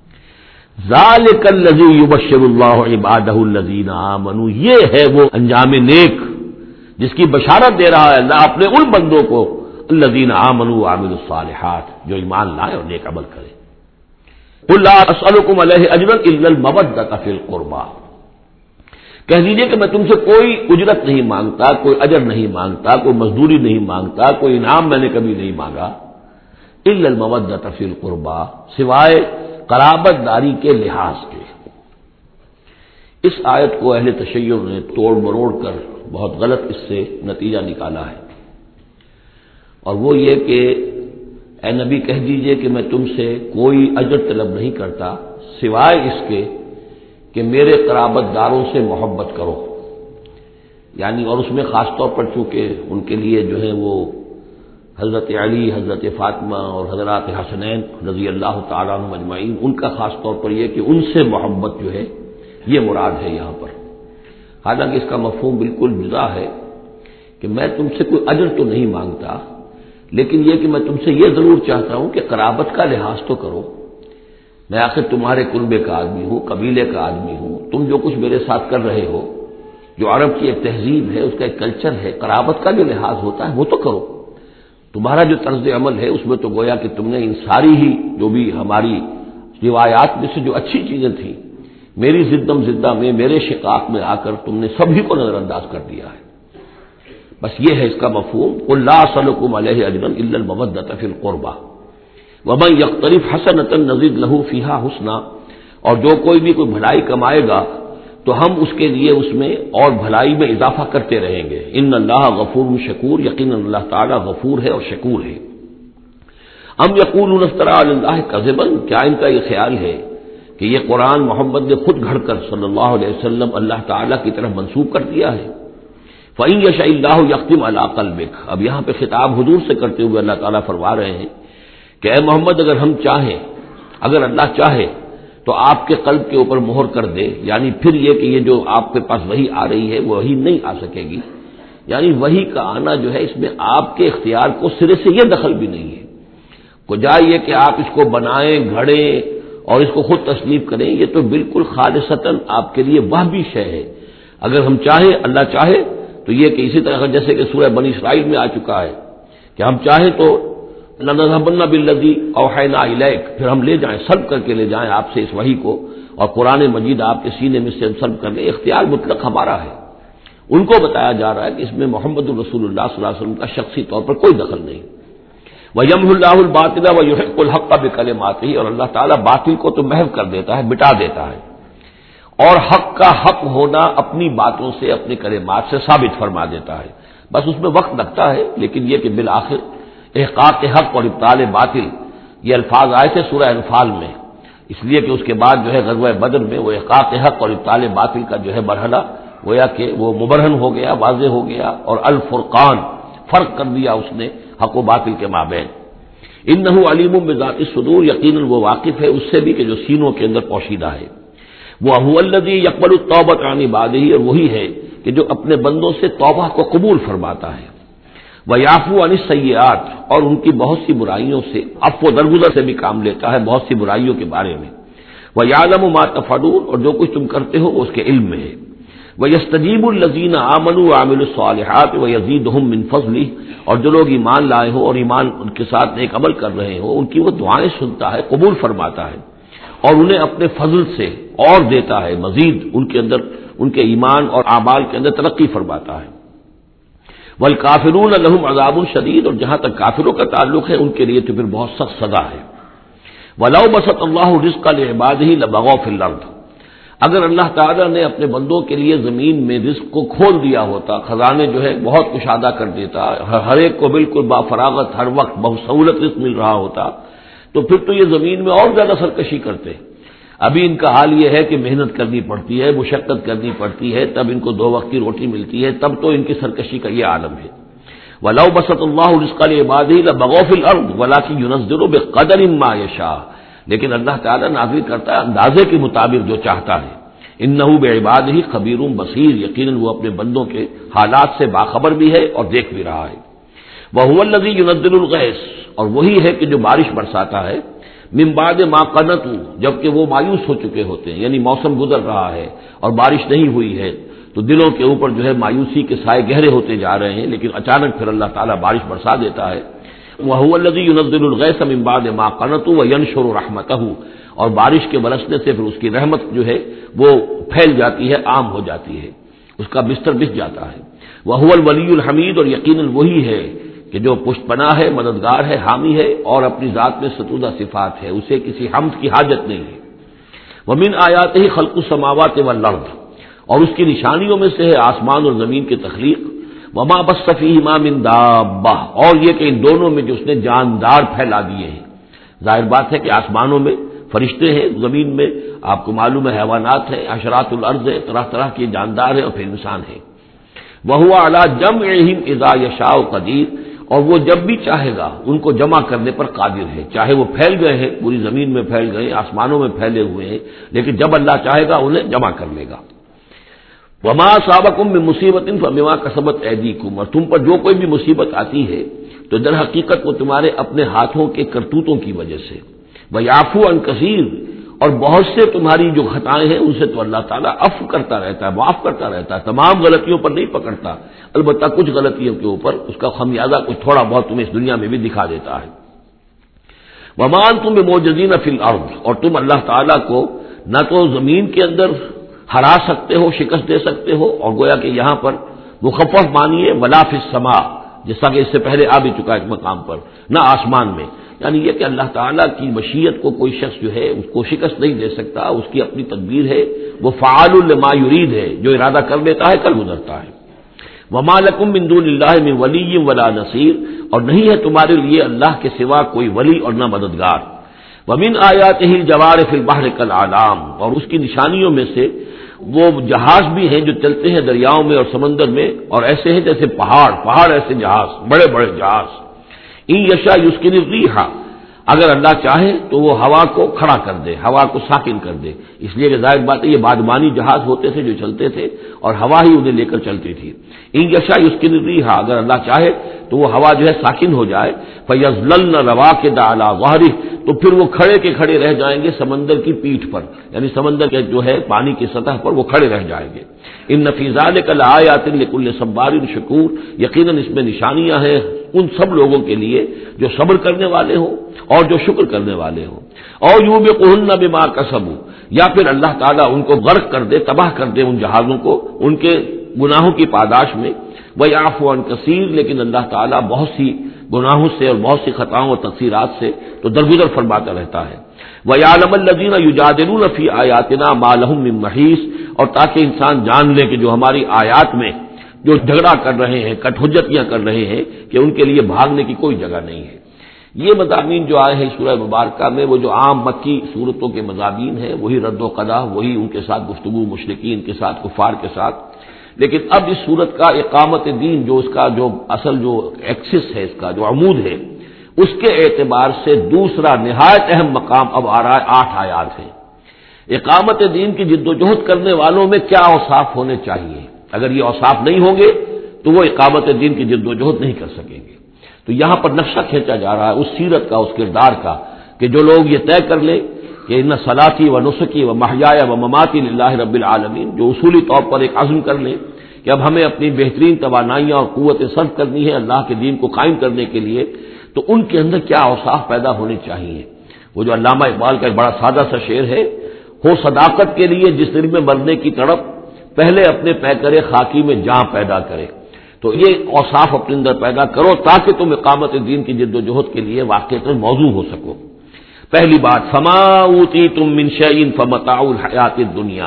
ذالک الذی یبشر اللہ عبادہ الذین آمنوا، یہ ہے وہ انجام نیک جس کی بشارت دے رہا ہے اللہ اپنے ان بندوں کو، الذین آمنوا وعملوا الصالحات، جو ایمان لائے اور نیک عمل کرے۔ قل لا اسألکم علیہ اجرا الا المودۃ فی القربى، کہہ دیجئے کہ میں تم سے کوئی اجرت نہیں مانگتا، کوئی اجر نہیں مانگتا، کوئی مزدوری نہیں مانگتا، کوئی انعام میں نے کبھی نہیں مانگا، الا المودۃ فی القربى، سوائے قرابت داری کے لحاظ کے۔ اس آیت کو اہل تشیع نے توڑ مروڑ کر بہت غلط اس سے نتیجہ نکالا ہے، اور وہ یہ کہ اے نبی کہہ دیجئے کہ میں تم سے کوئی اجر طلب نہیں کرتا سوائے اس کے کہ میرے قرابت داروں سے محبت کرو، یعنی اور اس میں خاص طور پر چونکہ ان کے لیے جو ہے وہ حضرت علی، حضرت فاطمہ اور حضرات حسنین رضی اللہ تعالیٰ عنہم اجمعین، ان کا خاص طور پر یہ کہ ان سے محبت جو ہے یہ مراد ہے یہاں پر۔ حالانکہ اس کا مفہوم بالکل جدا ہے کہ میں تم سے کوئی اجر تو نہیں مانگتا، لیکن یہ کہ میں تم سے یہ ضرور چاہتا ہوں کہ قرابت کا لحاظ تو کرو، میں آخر تمہارے قربے کا آدمی ہوں، قبیلے کا آدمی ہوں، تم جو کچھ میرے ساتھ کر رہے ہو، جو عرب کی ایک تہذیب ہے، اس کا ایک کلچر ہے، قرابت کا جو لحاظ ہوتا ہے وہ تو کرو۔ تمہارا جو طرز عمل ہے اس میں تو گویا کہ تم نے ان ساری ہی جو بھی ہماری روایات میں سے جو اچھی چیزیں تھیں، میری زدم زدہ میں، میرے شقاق میں آ کر تم نے سبھی کو نظر انداز کر دیا ہے۔ بس یہ ہے اس کا مفہوم، قل لا اسألکم علیہ اجرا الا المودۃ فی القربى ومن یقترف حسنۃ نزد لہ فیہا حسنا، اور جو کوئی بھی کوئی بھلائی کمائے گا تو ہم اس کے لیے اس میں اور بھلائی میں اضافہ کرتے رہیں گے۔ ان اللہ غفور شکور، یقینا اللہ تعالیٰ غفور ہے اور شکور ہے۔ ام یقولون افترى علی اللہ کذبا، کیا ان کا یہ خیال ہے کہ یہ قرآن محمد نے خود گھڑ کر صلی اللہ علیہ وسلم اللہ تعالیٰ کی طرف منسوب کر دیا ہے؟ فإن یشاء اللہ یختم علی قلبک، اب یہاں پہ خطاب حضور سے کرتے ہوئے اللہ تعالیٰ فرما رہے ہیں کہ اے محمد اگر ہم چاہیں، اگر اللہ چاہے تو آپ کے قلب کے اوپر مہر کر دے، یعنی پھر یہ کہ یہ جو آپ کے پاس وحی آ رہی ہے وہی نہیں آ سکے گی، یعنی وحی کا آنا جو ہے اس میں آپ کے اختیار کو سرے سے یہ دخل بھی نہیں ہے، کو جائے یہ کہ آپ اس کو بنائیں، گھڑیں اور اس کو خود تصنیف کریں، یہ تو بالکل خالصتاً آپ کے لیے وہبی شے ہے۔ اگر ہم چاہیں، اللہ چاہے تو یہ کہ اسی طرح جیسے کہ سورہ بنی اسرائیل میں آ چکا ہے کہ ہم چاہیں تو لنذهبن بالذی اوحینا الیک، پھر ہم لے جائیں، سلب کر کے لے جائیں آپ سے اس وحی کو، اور قرآن مجید آپ کے سینے میں سے ہم سلب کر لیں، اختیار مطلق ہمارا ہے۔ ان کو بتایا جا رہا ہے کہ اس میں محمد الرسول اللہ صلی اللہ علیہ وسلم کا شخصی طور پر کوئی دخل نہیں۔ وَيَمْحُ اللَّهُ الْبَاطِلَ وَيُحِقُّ الْحَقَّ بِكَلِمَاتِهِ، اور اللہ تعالیٰ باطل کو تو محو کر دیتا ہے، مٹا دیتا ہے، اور حق کا حق ہونا اپنی باتوں سے، اپنی کلمات سے ثابت فرما دیتا ہے۔ بس اس میں وقت لگتا ہے، لیکن یہ کہ بالآخر احقاق حق اور ابطال باطل یہ الفاظ آئے تھے سورہ انفال میں، اس لیے کہ اس کے بعد جو ہے غزوہ بدر میں وہ احقاق حق اور ابطال باطل کا جو ہے مرحلہ گویا کہ وہ مبرہن ہو گیا، واضح ہو گیا، اور الفرقان فرق کر دیا اس نے حق و باطل کے مابین. انہ علیم بذات الصدور، یقیناً وہ واقف ہے اس سے بھی کہ جو سینوں کے اندر پوشیدہ ہے. وہ هو الذی یقبل التوبۃ عن عبادہ، اور وہی ہے کہ جو اپنے بندوں سے توبہ کو قبول فرماتا ہے. ویعفو عن السیئات، اور ان کی بہت سی برائیوں سے عفو درگزر سے بھی کام لیتا ہے بہت سی برائیوں کے بارے میں. ویعلم ما تفعلون، اور جو کچھ تم کرتے ہو وہ اس کے علم میں ہے. وَيَسْتَجِيبُ الَّذِينَ آمَنُوا وَعَمِلُوا الصَّالِحَاتِ وَيَزِيدُهُم مِّن فَضْلِهِ، اور جو لوگ ایمان لائے ہو اور ایمان ان کے ساتھ نیک عمل کر رہے ہو ان کی وہ دعائیں سنتا ہے، قبول فرماتا ہے، اور انہیں اپنے فضل سے اور دیتا ہے، مزید ان کے اندر ان کے ایمان اور اعمال کے اندر ترقی فرماتا ہے. وَالْكَافِرُونَ لَهُمْ عَذَابٌ شَدِيدٌ، اور جہاں تک کافروں کا تعلق ہے ان کے لیے تو پھر بہت سخت سزا ہے. وَلَوْ بَسَطَ اللَّهُ الرِّزْقَ لِعِبَادِهِ لَبَغَوْا فِي الْأَرْضِ، اگر اللہ تعالیٰ نے اپنے بندوں کے لیے زمین میں رزق کو کھول دیا ہوتا، خزانے جو ہے بہت کشادہ کر دیتا، ہر ایک کو بالکل با فراغت ہر وقت بہت سہولت رزق مل رہا ہوتا، تو پھر تو یہ زمین میں اور زیادہ سرکشی کرتے. ابھی ان کا حال یہ ہے کہ محنت کرنی پڑتی ہے، مشقت کرنی پڑتی ہے، تب ان کو دو وقت کی روٹی ملتی ہے، تب تو ان کی سرکشی کا یہ عالم ہے. وَلَوْ بَسَطَ اللَّهُ الرِّزْقَ لِعِبَادِهِ لَبَغَوْا فِي الْأَرْضِ وَلَٰكِن يُنَزِّلُ بِقَدَرٍ مَّا يَشَاءُ، لیکن اللہ تعالیٰ نازل کرتا ہے اندازے کے مطابق جو چاہتا ہے. انہ بعبادہ خبیر بصیر، یقیناً وہ اپنے بندوں کے حالات سے باخبر بھی ہے اور دیکھ بھی رہا ہے. وہو الذی ینزل الغیث، اور وہی ہے کہ جو بارش برساتا ہے، من بعد ما قنطوا، جبکہ وہ مایوس ہو چکے ہوتے ہیں، یعنی موسم گزر رہا ہے اور بارش نہیں ہوئی ہے تو دلوں کے اوپر جو ہے مایوسی کے سائے گہرے ہوتے جا رہے ہیں، لیکن اچانک پھر اللہ تعالیٰ بارش برسا دیتا ہے. وہو الذی ینزل الغیث من بعد ما قنطوا وینشر رحمتہ، اور بارش کے برسنے سے پھر اس کی رحمت جو ہے وہ پھیل جاتی ہے، عام ہو جاتی ہے، اس کا بستر بچھ جاتا ہے. وَهُوَ الْوَلِيُّ الْحَمِيدُ، اور یقیناً وہی ہے کہ جو پشت پناہ ہے، مددگار ہے، حامی ہے، اور اپنی ذات میں ستودہ صفات ہے، اسے کسی حمد کی حاجت نہیں ہے. وَمِنْ آیَاتِهِ خَلْقُ السَّمَاوَاتِ وَالْأَرْضِ، اور اس کی نشانیوں میں سے ہے آسمان اور زمین کی تخلیق. وَمَا بَثَّ فِيهِمَا مِنْ دَابَّةٍ، اور یہ کہ ان دونوں میں جو اس نے جاندار پھیلا دیے ہیں. ظاہر بات ہے کہ آسمانوں میں فرشتے ہیں، زمین میں آپ کو معلوم ہے حیوانات ہیں، حشرات الارض ہے، طرح طرح کے جاندار ہیں، اور پھر انسان ہے. وَهُوَ عَلَىٰ جَمْعِهِمْ إِذَا يَشَاءُ قَدِيرٌ، اور وہ جب بھی چاہے گا ان کو جمع کرنے پر قادر ہے. چاہے وہ پھیل گئے ہیں، پوری زمین میں پھیل گئے، آسمانوں میں پھیلے ہوئے ہیں، لیکن جب اللہ چاہے گا انہیں جمع کر لے گا. وَمَا أَصَابَكُم مِّن مُّصِيبَةٍ فَبِمَا كَسَبَتْ أَيْدِيكُمْ، اور تم پر جو کوئی بھی مصیبت آتی ہے تو در حقیقت وہ تمہارے اپنے ہاتھوں کے کرتوتوں کی وجہ سے. وَيَعْفُو عَن كَثِيرٍ، اور بہت سے تمہاری جو خطائیں ہیں ان سے تو اللہ تعالیٰ عفو کرتا رہتا ہے، معاف کرتا رہتا ہے، تمام غلطیوں پر نہیں پکڑتا، البتہ کچھ غلطیوں کے اوپر اس کا خمیازہ کچھ تھوڑا بہت تمہیں اس دنیا میں بھی دکھا دیتا ہے. وَمَا أَنتُم بِمُعْجِزِينَ فِي الْأَرْضِ، اور تم اللہ تعالیٰ کو نہ تو زمین کے اندر ہرا سکتے ہو، شکست دے سکتے ہو، اور گویا کہ یہاں پر مخفف مانیے ولا فی السماء، جیسا کہ اس سے پہلے آ بھی چکا ایک مقام پر، نہ آسمان میں. یعنی یہ کہ اللہ تعالیٰ کی مشیت کو کوئی شخص جو ہے اس کو شکست نہیں دے سکتا، اس کی اپنی تدبیر ہے، وہ فعال لما یرید ہے، جو ارادہ کر لیتا ہے کر گزرتا ہے. وما لکم من دون اللہ من ولی ولا نصیر، اور نہیں ہے تمہارے لیے اللہ کے سوا کوئی ولی اور نہ مددگار. ومن آیاتہ الجوار فی البحر کالأعلام، اور اس کی نشانیوں میں سے وہ جہاز بھی ہیں جو چلتے ہیں دریاؤں میں اور سمندر میں، اور ایسے ہیں جیسے پہاڑ پہاڑ ایسے جہاز، بڑے بڑے جہاز. ان یشاء یسکن الریح، اگر اللہ چاہے تو وہ ہوا کو کھڑا کر دے، ہوا کو ساکن کر دے. اس لیے کہ ظاہر بات ہے یہ بادبانی جہاز ہوتے تھے جو چلتے تھے اور ہوا ہی انہیں لے کر چلتی تھی. ان یشاء یسکن الریح، اگر اللہ چاہے تو وہ ہوا جو ہے ساکن ہو جائے. فیظللن رواکد علی ظہرہ، تو پھر وہ کھڑے کے کھڑے رہ جائیں گے سمندر کی پیٹھ پر، یعنی سمندر کے جو ہے پانی کی سطح پر وہ کھڑے رہ جائیں گے. ان فی ذلک لآیات لکل صبار شکور، یقیناً اس میں نشانیاں ہیں ان سب لوگوں کے لیے جو صبر کرنے والے ہوں اور جو شکر کرنے والے ہوں. اور یوبقہن بما کسبوا، یا پھر اللہ تعالیٰ ان کو غرق کر دے، تباہ کر دے ان جہازوں کو ان کے گناہوں کی پاداش میں. وَيَعْفُو عَن كَثِيرٍ، لیکن اللہ تعالیٰ بہت سی گناہوں سے اور بہت سی خطاؤں اور تقصیرات سے تو درگزر فرماتا رہتا ہے. وَيَعْلَمَ الَّذِينَ يُجَادِلُونَ فِي آيَاتِنَا مَا لَهُم مِّن مَّحِيصٍ، اور تاکہ انسان جان لے کہ جو ہماری آیات میں جو جھگڑا کر رہے ہیں، کٹ حجتیاں کر رہے ہیں، کہ ان کے لیے بھاگنے کی کوئی جگہ نہیں ہے. یہ مضامین جو آئے ہیں سورہ مبارکہ میں وہ جو عام مکی صورتوں کے مضامین ہیں، وہی رد و قضا، وہی ان کے ساتھ گفتگو مشرکین کے ساتھ، کفار کے ساتھ. لیکن اب اس صورت کا اقامت دین جو اس کا جو اصل جو ایکسس ہے، اس کا جو عمود ہے، اس کے اعتبار سے دوسرا نہایت اہم مقام اب آ رہا ہے، آٹھ آیات ہیں۔ اقامت دین کی جد و جہد کرنے والوں میں کیا اوصاف ہونے چاہیے؟ اگر یہ اوصاف نہیں ہوں گے تو وہ اقامت دین کی جد و جہد نہیں کر سکیں گے۔ تو یہاں پر نقشہ کھینچا جا رہا ہے اس سیرت کا، اس کردار کا، کہ جو لوگ یہ طے کر لیں کہ ان صلاتی و نسکی و محیای و مماتی للہ رب العالمین، جو اصولی طور پر ایک عزم کر لیں کہ اب ہمیں اپنی بہترین توانائیاں اور قوتیں صرف کرنی ہے اللہ کے دین کو قائم کرنے کے لیے، تو ان کے اندر کیا اوصاف پیدا ہونے چاہیے۔ وہ جو علامہ اقبال کا ایک بڑا سادہ سا شعر ہے، ہو صداقت کے لیے جس دل میں مرنے کی تڑپ، پہلے اپنے پیکرے خاکی میں جاں پیدا کرے۔ تو یہ اوصاف اپنے اندر پیدا کرو تاکہ تم اقامت دین کی جد و جہد کے لیے واقعتاً موضوع ہو سکو۔ پہلی بات، فما اوتیتم من شیء فمتاع الحیات الدنیا،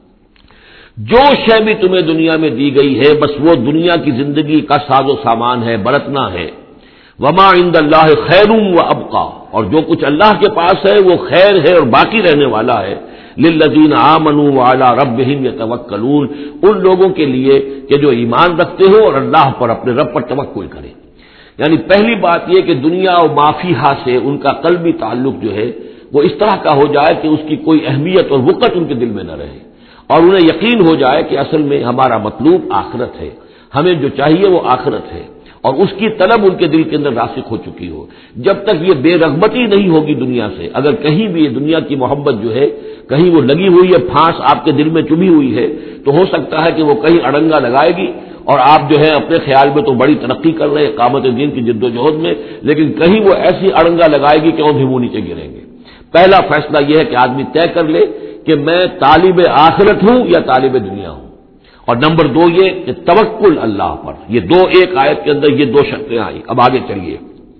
جو شے بھی تمہیں دنیا میں دی گئی ہے بس وہ دنیا کی زندگی کا ساز و سامان ہے، برتنا ہے۔ وما عند اللہ خیر و ابقا، اور جو کچھ اللہ کے پاس ہے وہ خیر ہے اور باقی رہنے والا ہے۔ للذین آمنوا وعلی ربہم یتوکلون، ان لوگوں کے لیے کہ جو ایمان رکھتے ہو اور اللہ پر، اپنے رب پر توکل کریں۔ یعنی پہلی بات یہ کہ دنیا و ما فیہا سے ان کا قلبی تعلق جو ہے وہ اس طرح کا ہو جائے کہ اس کی کوئی اہمیت اور وقت ان کے دل میں نہ رہے، اور انہیں یقین ہو جائے کہ اصل میں ہمارا مطلوب آخرت ہے، ہمیں جو چاہیے وہ آخرت ہے، اور اس کی طلب ان کے دل کے اندر راسخ ہو چکی ہو۔ جب تک یہ بے رغبتی نہیں ہوگی دنیا سے، اگر کہیں بھی یہ دنیا کی محبت جو ہے کہیں وہ لگی ہوئی ہے، پھانس آپ کے دل میں چبھی ہوئی ہے، تو ہو سکتا ہے کہ وہ کہیں اڑنگا لگائے گی اور آپ جو ہے اپنے خیال میں تو بڑی ترقی کر رہے ہیں اقامت دین کی جد و جہد میں، لیکن کہیں وہ ایسی اڑنگا لگائے گی کہ اور بھی منہ نیچے گریں گے۔ پہلا فیصلہ یہ ہے کہ آدمی طے کر لے کہ میں طالب آخرت ہوں یا طالب دنیا ہوں، اور نمبر دو یہ کہ توکل اللہ پر۔ یہ دو ایک آیت کے اندر یہ دو شرطیں آئی۔ اب آگے چلیے،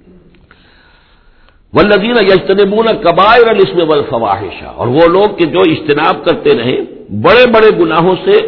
والذین یجتنبون کبائر الاسم والفواحش، اور وہ لوگ کہ جو اجتناب کرتے رہیں بڑے بڑے گناہوں سے